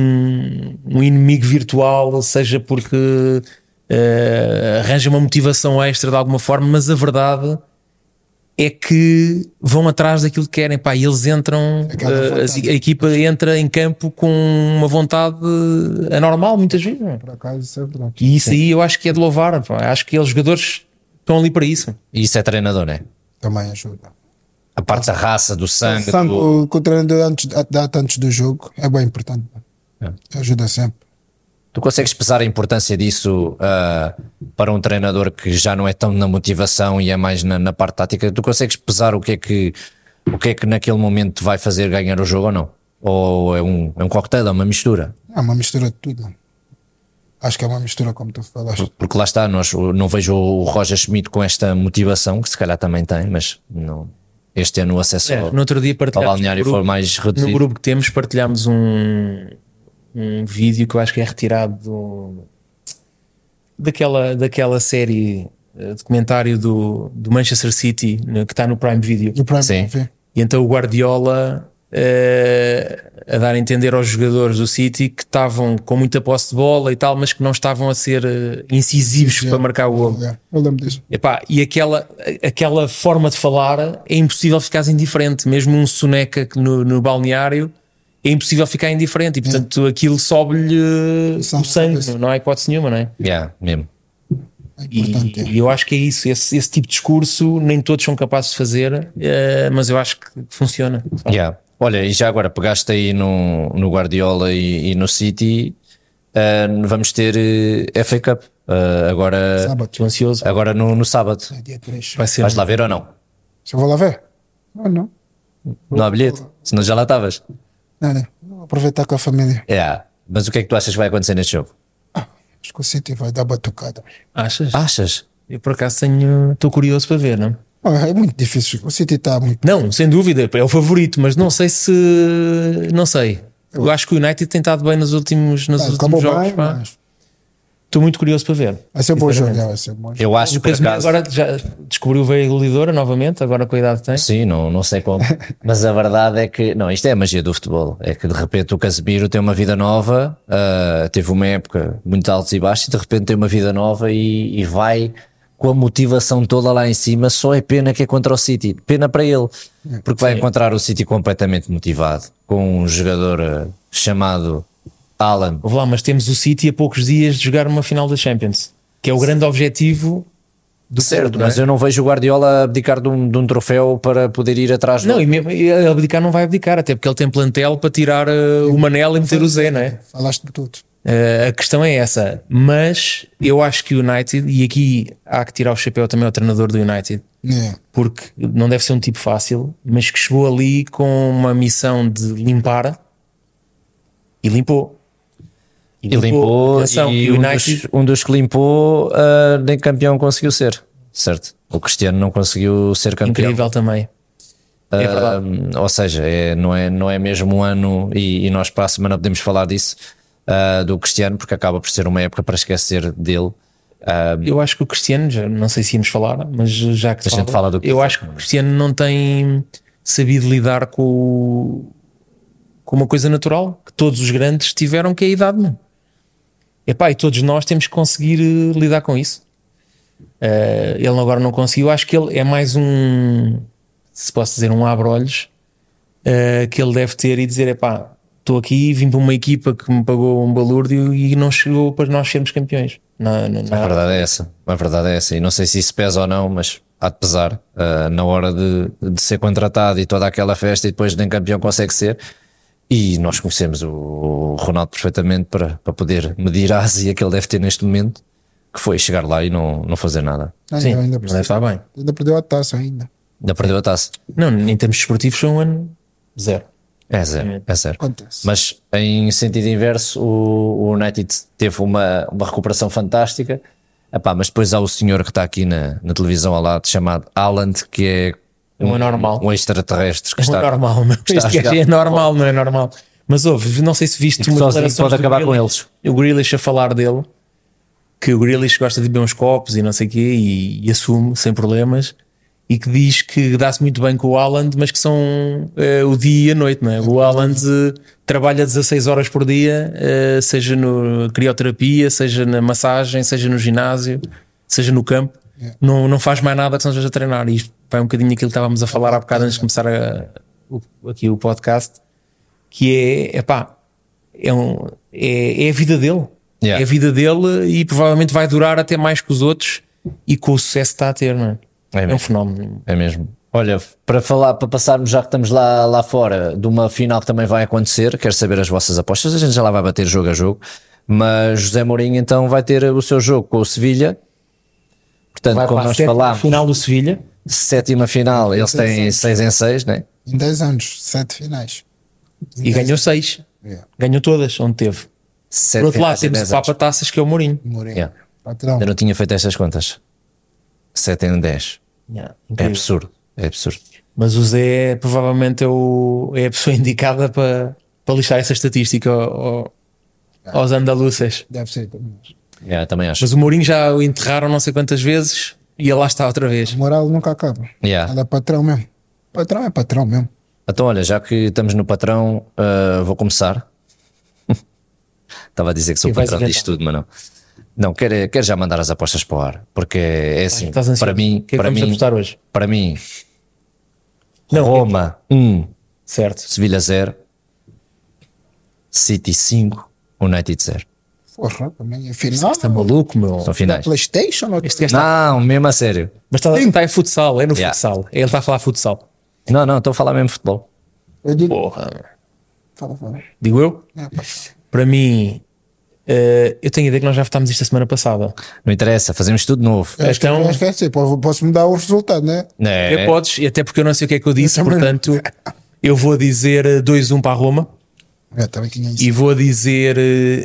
um inimigo virtual, seja porque arranja uma motivação extra de alguma forma, mas a verdade é que vão atrás daquilo que querem. Pá, e eles entram, a equipa entra em campo com uma vontade anormal, muitas vezes. Por acaso, isso é verdade. E isso aí eu acho que é de louvar. Pá. Acho que os jogadores estão ali para isso. E isso é treinador, não é? Também ajuda. A parte da raça, do sangue. O que o treinador antes do jogo é bem importante. Ajuda sempre. Tu consegues pesar a importância disso para um treinador que já não é tão na motivação e é mais na parte tática? Tu consegues pesar o que é que naquele momento te vai fazer ganhar o jogo ou não? Ou é um cocktail, é uma mistura? É uma mistura de tudo. Acho que é uma mistura, como tu falaste. Porque lá está, não vejo o Roger Schmidt com esta motivação, que se calhar também tem, mas não, este ano o acesso No outro dia ao balneário foi mais reduzido. No grupo que temos partilhámos um vídeo que eu acho que é retirado daquela série documentário do Manchester City, que está no Prime Video. Do Prime, Sim. sim. E então o Guardiola a dar a entender aos jogadores do City que estavam com muita posse de bola e tal, mas que não estavam a ser incisivos para marcar o gol. Eu lembro disso. Epá, e aquela forma de falar é impossível ficar indiferente. Mesmo um soneca no balneário é impossível ficar indiferente e portanto aquilo sobe-lhe o sangue, não há hipótese nenhuma, não é? Mesmo. E eu acho que é isso, esse tipo de discurso nem todos são capazes de fazer, mas eu acho que funciona. Olha, e já agora pegaste aí no Guardiola e no City, vamos ter FA Cup agora, Sábado. Estou ansioso. agora no sábado. É dia 3. Vai ser Vais lá ver ou não? Se eu vou lá ver? Não. Não há bilhete? Senão já lá estavas. Não. Vou aproveitar com a família. Mas o que é que tu achas que vai acontecer neste jogo? Acho que o City vai dar batucada. Achas? Eu por acaso estou curioso para ver, não? É muito difícil. O City está muito. Não, sem dúvida, é o favorito, mas não sei se. Não sei. Eu acho que o United tem estado bem nos últimos jogos. Bem, mas estou muito curioso para ver. vai ser bom jogo. Vai ser bom jogo. Eu acho O que por Casemiro acaso. agora já descobriu veia goleadora novamente, agora com a idade que tem. Sim, não sei como. Mas a verdade é que. Não, isto é a magia do futebol. É que de repente o Casemiro tem uma vida nova, teve uma época muito altos e baixos, e de repente tem uma vida nova e vai com a motivação toda lá em cima. Só é pena que é contra o City. Pena para ele, porque vai encontrar o City completamente motivado, com um jogador chamado Haaland. Vou lá, mas temos o City a poucos dias de jogar uma final da Champions, que é o grande objetivo do Certo, Porto, não é? mas eu não vejo o Guardiola abdicar de um troféu para poder ir atrás Não, do... e mesmo ele abdicar não vai abdicar, até porque ele tem plantel para tirar o Manel e meter o Zé, não é? Falaste de tudo. A questão é essa, mas eu acho que o United, e aqui há que tirar o chapéu também ao treinador do United, porque não deve ser um tipo fácil, mas que chegou ali com uma missão de limpar e limpou. E limpou, Atenção, e o United, um dos que limpou nem campeão conseguiu ser, certo? O Cristiano não conseguiu ser campeão. incrível também. É verdade. Ou seja, não é mesmo um ano, e nós para a semana podemos falar disso, do Cristiano, porque acaba por ser uma época para esquecer dele. Eu acho que o Cristiano, já não sei se íamos falar, mas já que A gente fala do que eu acho que o Cristiano não tem sabido lidar com uma coisa natural que todos os grandes tiveram, que é a idade, não? Epá, e todos nós temos que conseguir lidar com isso. Ele agora não conseguiu. Acho que ele é mais se posso dizer, um abre-olhos que ele deve ter e dizer: epá, estou aqui, vim para uma equipa que me pagou um balúrdio e não chegou para nós sermos campeões. A verdade é essa, e não sei se isso pesa ou não, mas há de pesar na hora de ser contratado e toda aquela festa, e depois nem campeão consegue ser. E nós conhecemos o Ronaldo perfeitamente para poder medir a Ásia que ele deve ter neste momento, que foi chegar lá e não fazer nada. Sim, Ainda deve estar bem. Ainda perdeu a taça ainda. Ainda perdeu a taça. Não, em termos desportivos foi um ano zero. É zero. Acontece. Mas em sentido inverso, o United teve uma recuperação fantástica. Epá, mas depois há o senhor que está aqui na televisão ao lado, chamado Haaland, que é Não é normal. um extraterrestre que Não está, é normal, meu. está a Este gajo jogar é normal, não é normal. Mas houve, não sei se viste uma sozinho declaração pode acabar com eles. O Grealish a falar dele, que o Grealish gosta de beber uns copos e não sei o quê, e assume sem problemas, e que diz que dá-se muito bem com o Haaland, mas que são o dia e a noite, não é? O Haaland trabalha 16 horas por dia, seja no crioterapia, seja na massagem, seja no ginásio, seja no campo. Não faz mais nada que não esteja a treinar. E isto vai um bocadinho aquilo que estávamos a falar há bocado antes de começar aqui o podcast, que é a vida dele. Yeah. É a vida dele e provavelmente vai durar até mais que os outros, e com o sucesso que está a ter, não é? É um fenómeno. É mesmo. Olha, para passarmos, já que estamos lá fora, de uma final que também vai acontecer, quero saber as vossas apostas. A gente já lá vai bater jogo a jogo. Mas José Mourinho então vai ter o seu jogo com o Sevilha. Portanto, Vai como para a nós sétima falámos, final do Sevilha. sétima final, eles têm 6 em 6, né? Em 10 anos, 7 finais. E ganhou 6. Yeah. Ganhou todas, onde teve. 7 Por outro lado, finais em temos 10 o anos. Papa Taças, que é o Mourinho. Mourinho. Yeah. Patrão. Eu não tinha feito estas contas. 7 em 10. Yeah, É incrível. absurdo. É absurdo. Mas o Zé provavelmente é a pessoa indicada para lixar essa estatística aos andaluces. Deve ser também. Yeah, também acho. Mas o Mourinho já o enterraram não sei quantas vezes e ele lá está outra vez. A moral nunca acaba. Yeah. Ela é patrão mesmo. Patrão é patrão mesmo. Então, olha, já que estamos no patrão, vou começar. Estava a dizer que sou E o vais patrão disto inventar. tudo, mas não. Não, quero já mandar as apostas para o ar, porque é assim, Estás ansioso? para mim, O que é que para vamos mim, apostar hoje? para mim, Não, Roma 1, Certo. Sevilha 0, City 5, United 0. Porra, também é final. Está maluco, meu. São Da finais. PlayStation ou Este gajo está. Não, mesmo a sério. Mas está em futsal, é no Yeah. futsal. Ele está a falar futsal. Não, estou a falar mesmo de futebol. Eu digo. Porra. Fala. Digo eu? É, Para mim, eu tenho a ideia que nós já votámos isto a semana passada. Não interessa, fazemos tudo novo. acho que- Então- acho que é assim, posso mudar o resultado, né? É, Podes, e até porque eu não sei o que é que eu disse, Eu também não. portanto, eu vou dizer 2-1 para a Roma Já também tinha isso. e vou dizer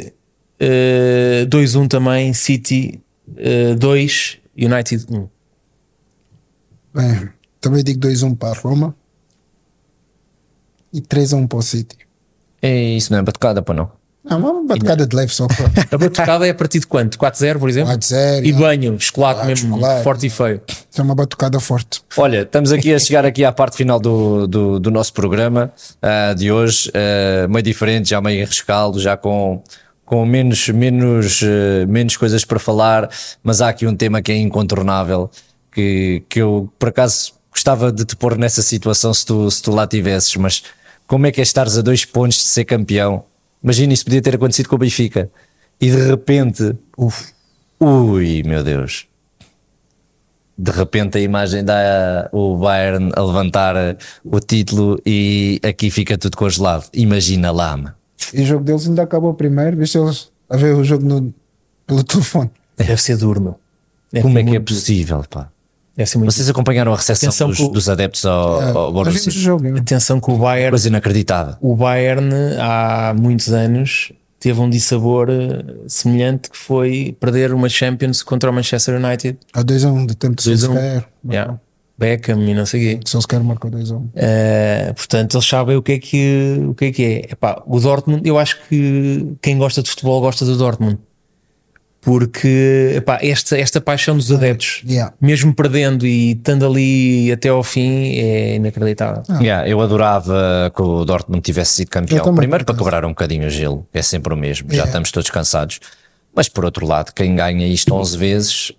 2-1 também, City 2, United 1. Bem, também digo 2-1 para a Roma e 3-1 para o City. isso não é batucada, pô, não. Não, uma batucada de leve só. A batucada é a partir de quanto? 4-0, por exemplo? 4-0, E yeah. banho, chocolate Ah, mesmo, chocolate, forte e feio. É uma batucada forte. Olha, estamos aqui a chegar aqui à parte final do nosso programa de hoje, meio diferente, já meio em rescaldo, já com menos coisas para falar, mas há aqui um tema que é incontornável, que eu por acaso gostava de te pôr nessa situação se tu lá tivesses, mas como é que é estares a 2 pontos de ser campeão? Imagina, isso podia ter acontecido com o Benfica e de repente, ui meu Deus, de repente a imagem dá o Bayern a levantar o título e aqui fica tudo congelado. Imagina lá, mano. E o jogo deles ainda acabou primeiro. Viste eles a ver o jogo pelo telefone. Deve ser duro, meu. Como é que é muito duro. possível, pá? Deve ser muito Vocês acompanharam a recepção Atenção que o- dos adeptos ao Nós Borussia? vimos o jogo. duro. né? Atenção que Coisa inacreditável. o Bayern há muitos anos teve um dissabor semelhante, que foi perder uma Champions contra o Manchester United. Há 2-1 de tempo de 2-1. Solskjaer. Yeah. Beckham e não sei o quê. Solskjaer marcou 2-1. Portanto, eles sabem o que é que é. Epá, o Dortmund, eu acho que quem gosta de futebol gosta do Dortmund, porque epá, esta paixão dos adeptos, Yeah. mesmo perdendo e estando ali até ao fim, é inacreditável. Yeah, eu adorava que o Dortmund tivesse sido campeão. Eu também, Primeiro por para acaso. quebrar um bocadinho o gelo, é sempre o mesmo, já Yeah. estamos todos cansados. Mas por outro lado, quem ganha isto 11 vezes,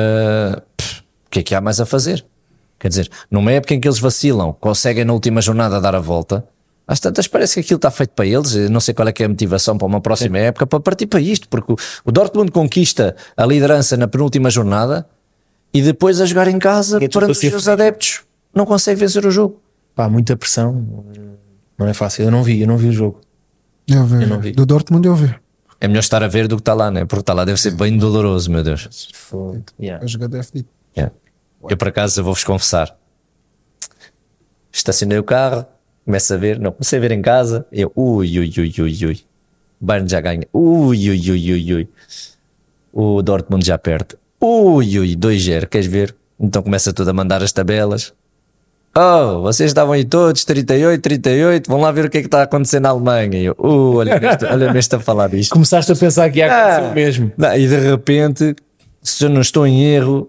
o que é que há mais a fazer? Quer dizer, numa época em que eles vacilam, conseguem na última jornada dar a volta, às tantas parece que aquilo está feito para eles. Eu não sei qual é que é a motivação para uma próxima época para partir para isto, porque o Dortmund conquista a liderança na penúltima jornada e depois a jogar em casa, É tudo para para ser os adeptos, não consegue vencer o jogo. Pá, muita pressão, não é fácil. Eu não vi o jogo. Eu vi. não vi. Do Dortmund eu vi. É melhor estar a ver do que estar lá, né? Porque estar lá deve ser bem doloroso, meu Deus. Yeah. A jogador é fedido. Yeah. Eu por acaso, eu vou-vos confessar, estacionei o carro, começo a ver, não, comecei a ver em casa, eu, ui, o Bayern já ganha, ui, o Dortmund já perde, ui, 2-0, queres ver? Então começa tudo a mandar as tabelas. Oh, vocês estavam aí todos, 38, vão lá ver o que é que está a acontecer na Alemanha. E eu, olha-me este a falar disto. Começaste a pensar que ia acontecer o mesmo. Não, e de repente, se eu não estou em erro,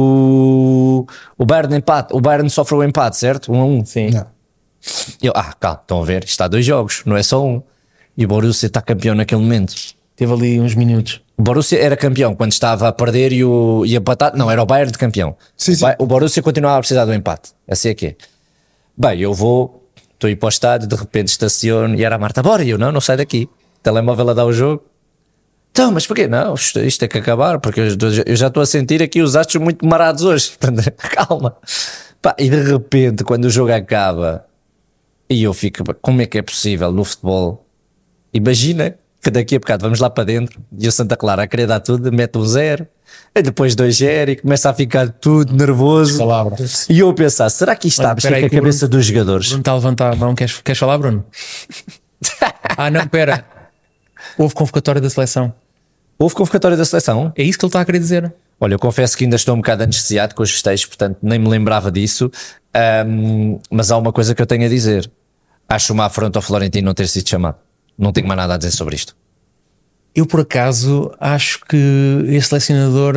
o Bayern empate, o Bayern sofre o empate, certo? 1-1. Sim. Yeah. Eu, calma, estão a ver, isto há 2 jogos, não é só um. E o Borussia está campeão naquele momento. Teve ali uns minutos. O Borussia era campeão quando estava a perder e empatar. Não, era o Bayern de campeão. Sim, sim. O Borussia continuava a precisar do empate. Assim é que é. Bem, eu vou, estou a ir para o estádio, de repente estaciono e era a Marta, bora, e eu não sai daqui. Telemóvel a dar o jogo. Então, mas porquê? Não, isto tem que acabar, porque eu já estou a sentir aqui os astros muito marados hoje. Calma. Pá, e de repente, quando o jogo acaba, e eu fico, como é que é possível no futebol? Imagina que daqui a bocado vamos lá para dentro e o Santa Clara a querer dar tudo, mete um 0, e depois 2-0 e começa a ficar tudo nervoso. Palavras. E eu a pensar, será que isto está a mexer com a cabeça dos jogadores? Bruno está a levantar a mão. Queres falar, Bruno? Não, espera. Houve convocatória da seleção. Houve convocatória da seleção? É isso que ele está a querer dizer. Olha, eu confesso que ainda estou um bocado anestesiado com os festejos, portanto nem me lembrava disso. Mas há uma coisa que eu tenho a dizer. Acho uma afronta ao Florentino não ter sido chamado. Não tenho mais nada a dizer sobre isto. Eu, por acaso, acho que este selecionador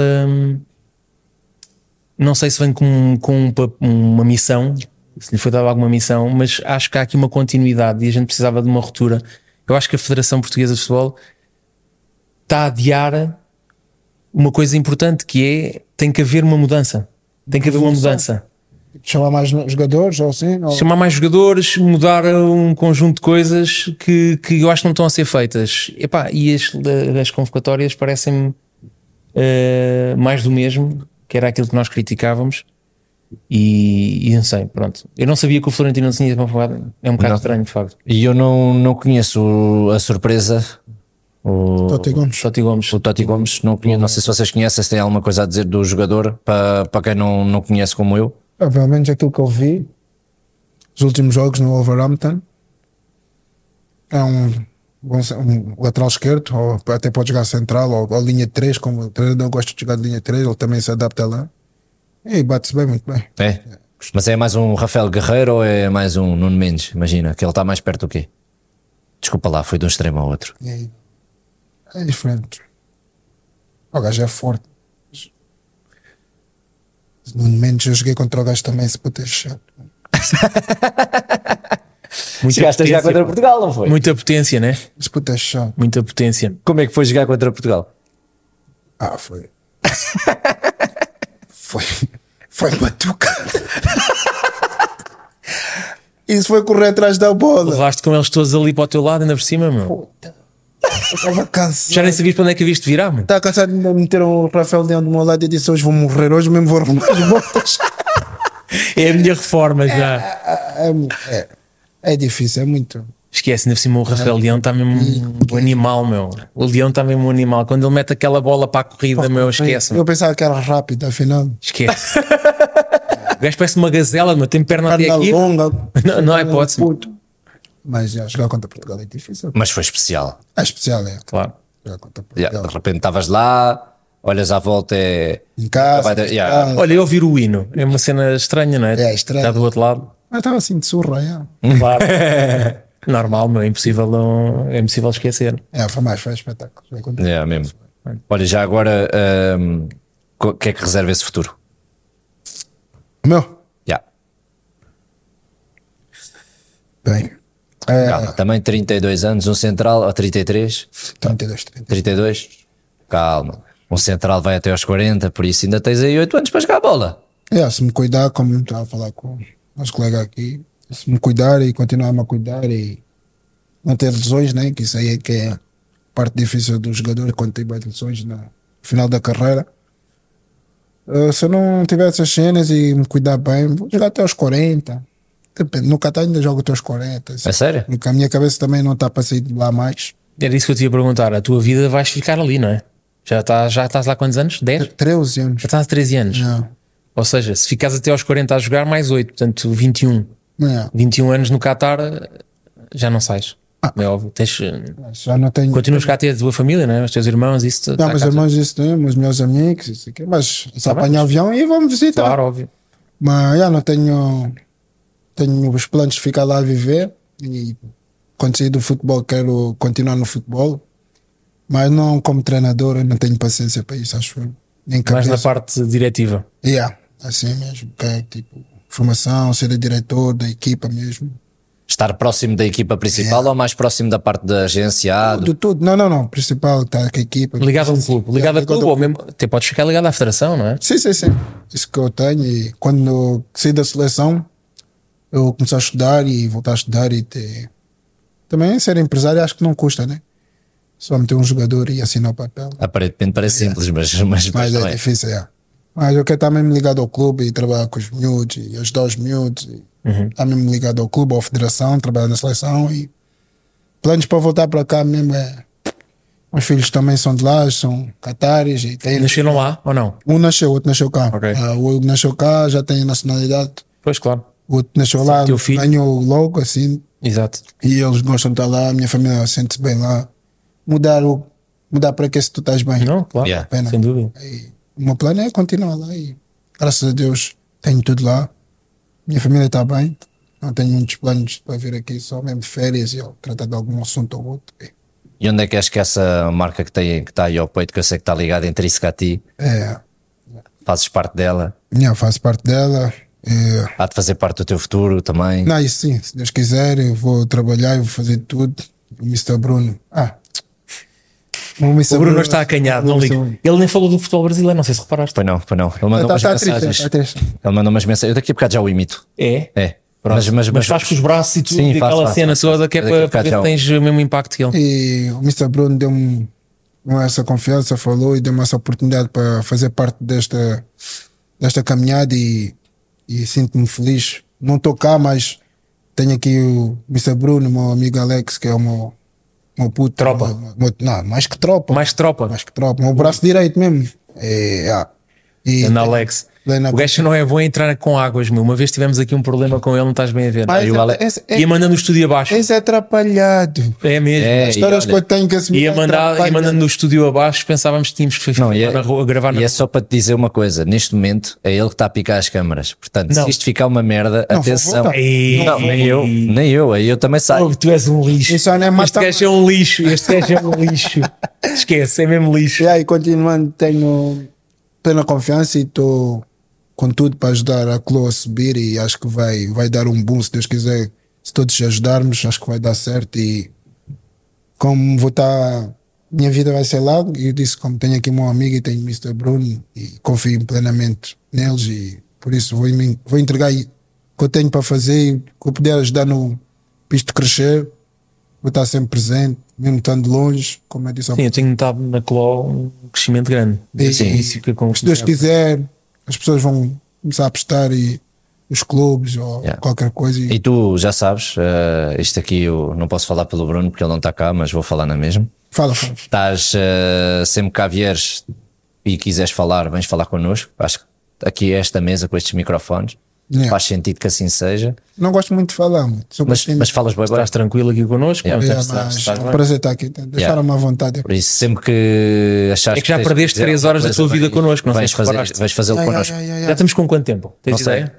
não sei se vem com uma missão, se lhe foi dada alguma missão, mas acho que há aqui uma continuidade e a gente precisava de uma ruptura. Eu acho que a Federação Portuguesa de Futebol está a adiar uma coisa importante, que é, tem que haver uma mudança. Tem que haver uma mudança. Chamar mais jogadores ou assim? Ou... Chamar mais jogadores, mudar um conjunto de coisas que eu acho que não estão a ser feitas. E as convocatórias parecem-me mais do mesmo, que era aquilo que nós criticávamos. E não sei, pronto. Eu não sabia que o Florentino não tinha convocado. É um bocado estranho, de facto. E eu não conheço a surpresa. O Totti Gomes. O Totti Gomes, não sei se vocês conhecem, se tem alguma coisa a dizer do jogador, para quem não conhece como eu. Pelo menos aquilo que eu vi, os últimos jogos no Wolverhampton, é um lateral esquerdo, ou até pode jogar central, ou linha 3, como o treinador gosta de jogar de linha 3, ele também se adapta lá. E bate-se bem, muito bem. É? Mas é mais um Rafael Guerreiro ou é mais um Nuno Mendes? Imagina, que ele está mais perto do quê? Desculpa lá, foi de um extremo ao outro. É diferente. O gajo é forte. No momento eu joguei contra o gajo também, se puder chato. Chegaste a jogar contra Portugal, não foi? Muita potência, né? Se puder chato. Muita potência. Como é que foi jogar contra Portugal? Foi. Foi batuca. Isso foi correr atrás da bola. Levaste com eles todos ali para o teu lado, ainda por cima, meu. Puta. Eu estava cansado. Já nem sabias para onde é que viste virar, mano. Estava cansado de meter o Rafael Leão do meu lado e disse: hoje vou morrer, hoje mesmo vou arrumar as botas. É a minha reforma já. É difícil, é muito. Esquece, ainda por cima o Rafael Leão está mesmo um animal, meu. O Leão está mesmo um animal. Quando ele mete aquela bola para a corrida, meu, esquece. Eu pensava que era rápido, afinal. Esquece. O gajo parece uma gazela, mas tem perna até aqui. Longa. Não há hipótese. Mas jogar contra Portugal é difícil. Mas foi especial. É especial, é. Claro. Jogar contra Portugal. De repente estavas lá, olhas à volta, Em casa. Olha, eu ouvir o hino é uma cena estranha, não é? É estranho. Está do outro lado. Mas estava assim de surra, Claro. Normal, meu, é impossível esquecer. Foi espetáculo. É mesmo. Olha, já agora, o que é que reserva esse futuro? Meu, Já. bem. Calma, também 32 anos, um central, ou 33? 32? Calma. Um central vai até aos 40, por isso ainda tens aí 8 anos para jogar a bola. Se me cuidar, como estava a falar com meus colegas aqui, se me cuidar e continuar-me a cuidar e não ter lesões, né? Que isso aí é que é a parte difícil do jogador quando tem mais lesões no final da carreira. Se eu não tiver essas cenas e me cuidar bem, vou jogar até aos 40. Depende, no Qatar ainda jogo até aos 40. Assim. É sério? Porque a minha cabeça também não está para sair de lá mais. Era isso que eu te ia perguntar. A tua vida vais ficar ali, não é? Já estás lá há quantos anos? 10? 13 anos. Já estás há 13 anos. Não. Ou seja, se ficares até aos 40 a jogar, mais 8, portanto 21. Não. 21 anos no Qatar, já não sais. É óbvio. Já não tenho. Continuas cá a ter a tua família, não é? Os teus irmãos, isso. Não, meus irmãos, isso tem, os meus amigos, isso aqui. Mas se apanhar avião e vamos visitar. Claro, óbvio. Mas já não tenho. Tenho os planos de ficar lá a viver. E quando sair do futebol, quero continuar no futebol. Mas não como treinador, eu não tenho paciência para isso, acho eu. Nem mais na parte diretiva. Assim mesmo. Que é tipo formação, ser diretor da equipa mesmo. Estar próximo da equipa principal ou mais próximo da parte da agência? De tudo. Não. Principal, está com a equipa. Ligado a um clube. Ligado a clube ou mesmo. Até podes ficar ligado à federação, não é? Sim. Isso que eu tenho. E quando saí da seleção, eu comecei a estudar e voltar a estudar e ter. Também ser empresário acho que não custa, né? Só meter um jogador e assinar o papel. Aparentemente parece simples, mas é difícil, Mas eu quero estar mesmo ligado ao clube e trabalhar com os miúdos e ajudar os miúdos. Estar mesmo ligado ao clube, à federação, trabalhar na seleção e planos para voltar para cá mesmo é Os filhos também são de lá, são catares. E tem, Nasceram lá ou não? um nasceu, o outro nasceu cá. Ok. O outro nasceu cá, já tem nacionalidade. Pois, claro. O outro nasceu lá, teu filho. ganhou logo, assim. Exato. E eles gostam de estar lá, a minha família sente-se bem lá. Mudar para que se tu estás bem. Não, claro. Yeah. Pena. Sem dúvida. E o meu plano é continuar lá e graças a Deus tenho tudo lá. Minha família está bem. Não tenho muitos planos para vir aqui, só mesmo de férias e tratar de algum assunto ou outro. E onde é que acho que essa marca que está aí ao peito, que eu sei que está ligada intrínseca a ti, fazes parte dela? Faço parte dela. Há de fazer parte do teu futuro também? Não, isso sim, se Deus quiser, eu vou trabalhar e vou fazer tudo. O Mr. Bruno. O Bruno está acanhado, não ligo. Ele nem falou do futebol brasileiro, não sei se reparaste. Foi não. Ele mandou umas mensagens. Ele mandou umas mensagens. Eu daqui a bocado já o imito. É? Mas faz com os braços e tudo, Sim, e faço, aquela faço, cena faço. toda que é Daqui a para ver bocado se tens o mesmo impacto que ele. E o Mr. Bruno deu-me essa confiança, falou e deu-me essa oportunidade para fazer parte desta caminhada e sinto-me feliz. Não estou cá, mas tenho aqui o Mr. Bruno, meu amigo Alex, que é o meu puto. Tropa. Não, mais que tropa. Mais tropa. Mais que tropa. Meu braço direito mesmo. Anda Alex. O gajo não é bom entrar com águas, meu. Uma vez tivemos aqui um problema com ele, não estás bem a ver. Mas Ia mandando o estúdio abaixo. esse é atrapalhado. É mesmo. Histórias que eu tenho que assumir. Ia mandando no estúdio abaixo, pensávamos que tínhamos que a gravar na E é só para te dizer uma coisa: neste momento é ele que está a picar as câmaras. Portanto, se isto ficar uma merda, atenção. Não, Nem eu, aí eu também saio. Tu és um lixo. Isso não é Este gajo é um lixo. Esquece, é mesmo lixo. E aí, continuando, tenho plena confiança e estou com tudo para ajudar a Clô a subir e acho que vai dar um boom, se Deus quiser. Se todos ajudarmos, acho que vai dar certo. E como vou estar, minha vida vai ser lá. E eu disse, como tenho aqui meu amigo e tenho o Mr. Bruno e confio plenamente neles e por isso vou entregar o que eu tenho para fazer e o que eu puder ajudar no pisto crescer. Vou estar sempre presente, mesmo estando longe, como eu disse. Sim, eu tenho notado na Cló um crescimento grande. Se Deus quiser, as pessoas vão começar a apostar e os clubes ou qualquer coisa. E tu já sabes, isto aqui eu não posso falar pelo Bruno porque ele não está cá, mas vou falar na mesma. Fala. Estás sempre cá vieres e quiseres falar, vens falar connosco. Acho que aqui esta mesa com estes microfones faz sentido que assim seja. Não gosto muito de falar, mas falas bem. Estás tranquilo aqui connosco. Mas é um prazer estar aqui. Deixaram-me à vontade. Por isso, sempre que achares que já perdeste 3 horas da tua vida connosco, não vais fazê-lo connosco. Já estamos com quanto tempo? Tens ideia?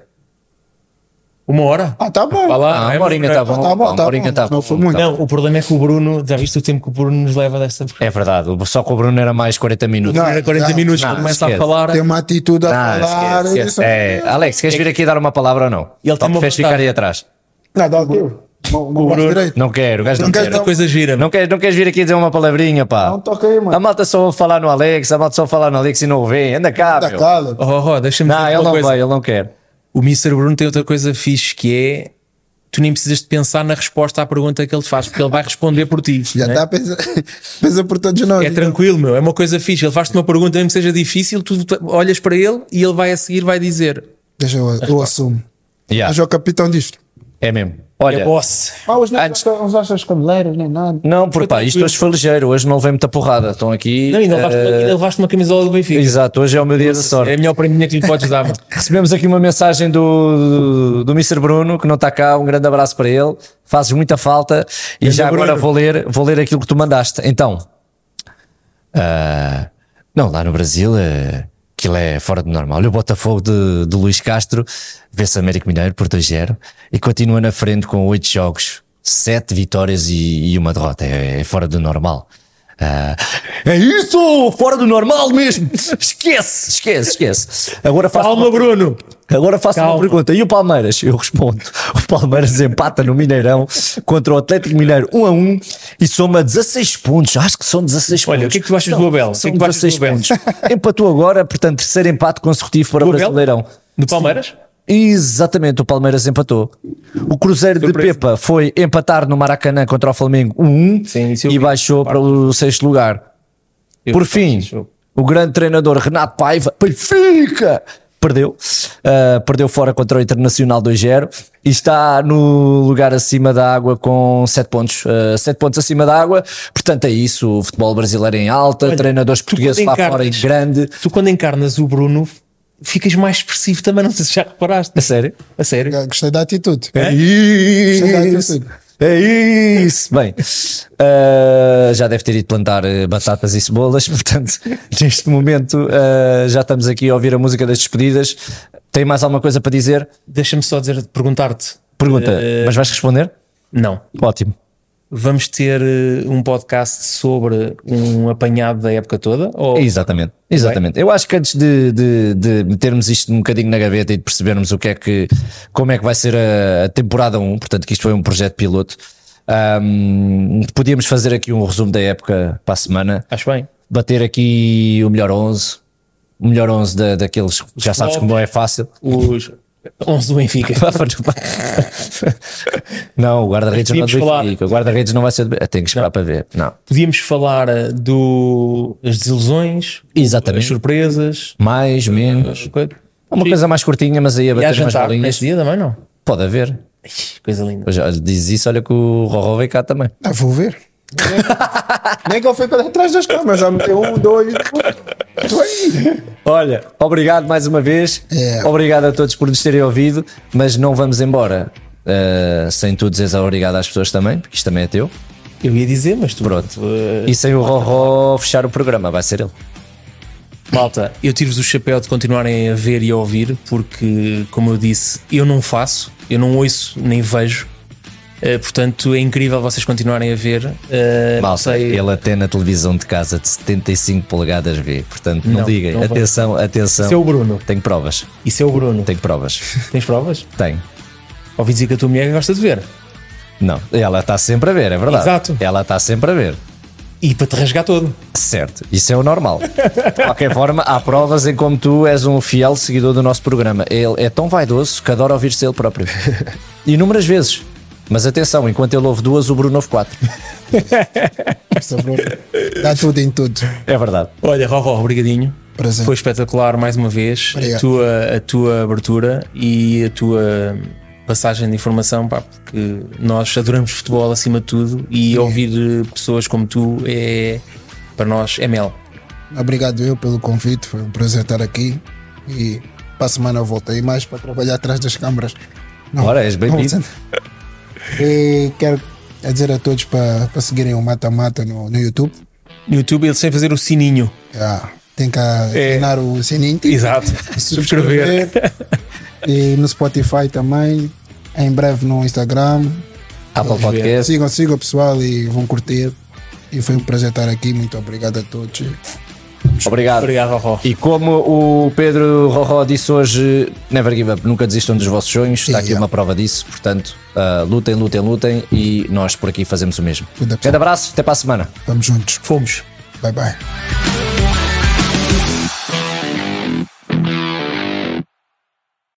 1 hora? Tá bom. Vá lá, uma horinha está bom. Não foi muito. Não, o problema é que o Bruno, já viste o tempo que o Bruno nos leva desta. É verdade, só que o Bruno era mais 40 minutos. Era 40 minutos, começa a falar. Tem uma atitude a falar. Alex, queres vir aqui dar uma palavra ou não? Ele tem uma vontade. Ficar aí atrás. Não, dá o teu. Não quero, o gajo não quer. Coisa gira. Não queres vir aqui dizer uma palavrinha, pá. Não toca aí, mano. A malta só ouve falar no Alex, e não o vê. Anda cá, meu. Deixa-me dizer uma coisa. Ele não quer. O Mr. Bruno tem outra coisa fixe que é: tu nem precisas de pensar na resposta à pergunta que ele te faz, porque ele vai responder por ti. Já está, pensa por todos nós. É tranquilo, meu. É uma coisa fixe. Ele faz-te uma pergunta, mesmo que seja difícil, tu olhas para ele e ele vai a seguir, vai dizer. Deixa eu assumo. Mas é o capitão disto. É mesmo. Olha, boss. Hoje não usaste as cabeleiras nem nada. Não, porque pá, isto hoje foi ligeiro. Hoje não levei muita porrada. Estão aqui. Não, ainda levaste uma camisola do Benfica. Exato, hoje é o meu dia da sorte. É a melhor prendinha que lhe podes dar. Recebemos aqui uma mensagem do Mr. Bruno, que não está cá. Um grande abraço para ele. Fazes muita falta. E já agora vou ler aquilo que tu mandaste. Então, não, lá no Brasil. Aquilo é fora de normal. Olha o Botafogo de Luís Castro, vê-se Américo Mineiro por 2-0 e continua na frente com 8 jogos, 7 vitórias e uma derrota. É fora do normal. É isso! Fora do normal mesmo! Esquece! Agora faço Bruno! Agora faço uma pergunta. E o Palmeiras? Eu respondo. O Palmeiras empata no Mineirão contra o Atlético Mineiro 1-1 e soma 16 pontos. Acho que são 16 pontos. Olha, o que é que tu achas do Abel? São 16 pontos. Empatou agora, portanto, terceiro empate consecutivo para o Brasileirão. Do Palmeiras? Exatamente, o Palmeiras empatou. O Cruzeiro de Pepa foi empatar no Maracanã contra o Flamengo 1-1 e baixou para o 6º lugar. Por fim, o grande treinador Renato Paiva, Benfica, perdeu fora contra o Internacional 2-0 e está no lugar acima da água com 7 pontos, 7 pontos acima da água. Portanto é isso, o futebol brasileiro em alta. Olha, treinadores portugueses lá fora em grande. Tu quando encarnas o Bruno ficas mais expressivo também, não sei se já reparaste. A sério? A sério? Gostei da atitude. Gostei da atitude. É isso! Bem, já deve ter ido plantar batatas e cebolas, portanto, neste momento já estamos aqui a ouvir a música das despedidas. Tem mais alguma coisa para dizer? Deixa-me só perguntar-te. Pergunta, mas vais responder? Não. Ótimo. Vamos ter um podcast sobre um apanhado da época toda? Ou... Exatamente. Eu acho que antes de metermos isto um bocadinho na gaveta e de percebermos como é que vai ser a temporada 1, portanto que isto foi um projeto piloto, podíamos fazer aqui um resumo da época para a semana. Acho bem. Bater aqui o melhor 11 daqueles, já sabes como é fácil. Os 11 do Benfica. Não, o guarda-redes não é do Benfica. O guarda-redes não vai ser do Benfica. Tenho que esperar para ver. Não. Podíamos falar das desilusões, exatamente, as surpresas, mais, menos. Uma coisa mais curtinha, mas aí a bater umas bolinhas. Nesse dia também não? Pode haver. Coisa linda. Pois, olha, diz isso, olha que o Rorró veio cá também. Vou ver. Nem que eu fui para trás das câmaras, já meteu 1, 2. Estou aí. Olha, obrigado mais uma vez. Obrigado a todos por nos terem ouvido, mas não vamos embora sem tu dizeres obrigado às pessoas também, porque isto também é teu. Eu ia dizer, mas tu. Pronto. E sem o Rorró fechar o programa, vai ser ele. Malta, eu tiro-vos o chapéu de continuarem a ver e a ouvir, porque, como eu disse, eu não faço, eu não ouço nem vejo. Portanto, é incrível vocês continuarem a ver. Malta, ele até na televisão de casa de 75 polegadas vê. Portanto, não liguem. Não atenção. Isso é o Bruno. Tenho provas. Isso é o Bruno. Tenho provas. Tens provas? Tenho. Ouvi dizer que a tua mulher gosta de ver. Não, ela está sempre a ver, é verdade. Exato. Ela está sempre a ver. E para te rasgar todo. Certo, isso é o normal. De qualquer forma, há provas em como tu és um fiel seguidor do nosso programa. Ele é tão vaidoso que adora ouvir-se ele próprio. Inúmeras vezes. Mas atenção, enquanto ele ouve 2, o Bruno ouve 4. Dá tudo em tudo. É verdade. Olha, Rorró, obrigadinho. Prazer. Foi espetacular mais uma vez a tua abertura e a tua passagem de informação, pá, porque nós adoramos futebol acima de tudo e ouvir pessoas como tu para nós é mel. Obrigado eu pelo convite, foi um prazer estar aqui e para a semana eu voltei mais para trabalhar atrás das câmaras. Ora, és bem-vindo. E quero dizer a todos para seguirem o Mata Mata no YouTube. No YouTube eles têm que fazer o sininho. Tem que assinar o sininho. Exato. Subscrever. E no Spotify também. Em breve no Instagram. Apple Podcast. Sigam o pessoal e vão curtir. E foi um prazer estar aqui. Muito obrigado a todos. Obrigado. Obrigado, Rorró. E como o Pedro Rorró disse hoje, never give up, nunca desistam dos vossos sonhos. Está aqui uma prova disso. Portanto, lutem e nós por aqui fazemos o mesmo. Grande abraço, até para a semana. Estamos juntos. Fomos. Bye bye.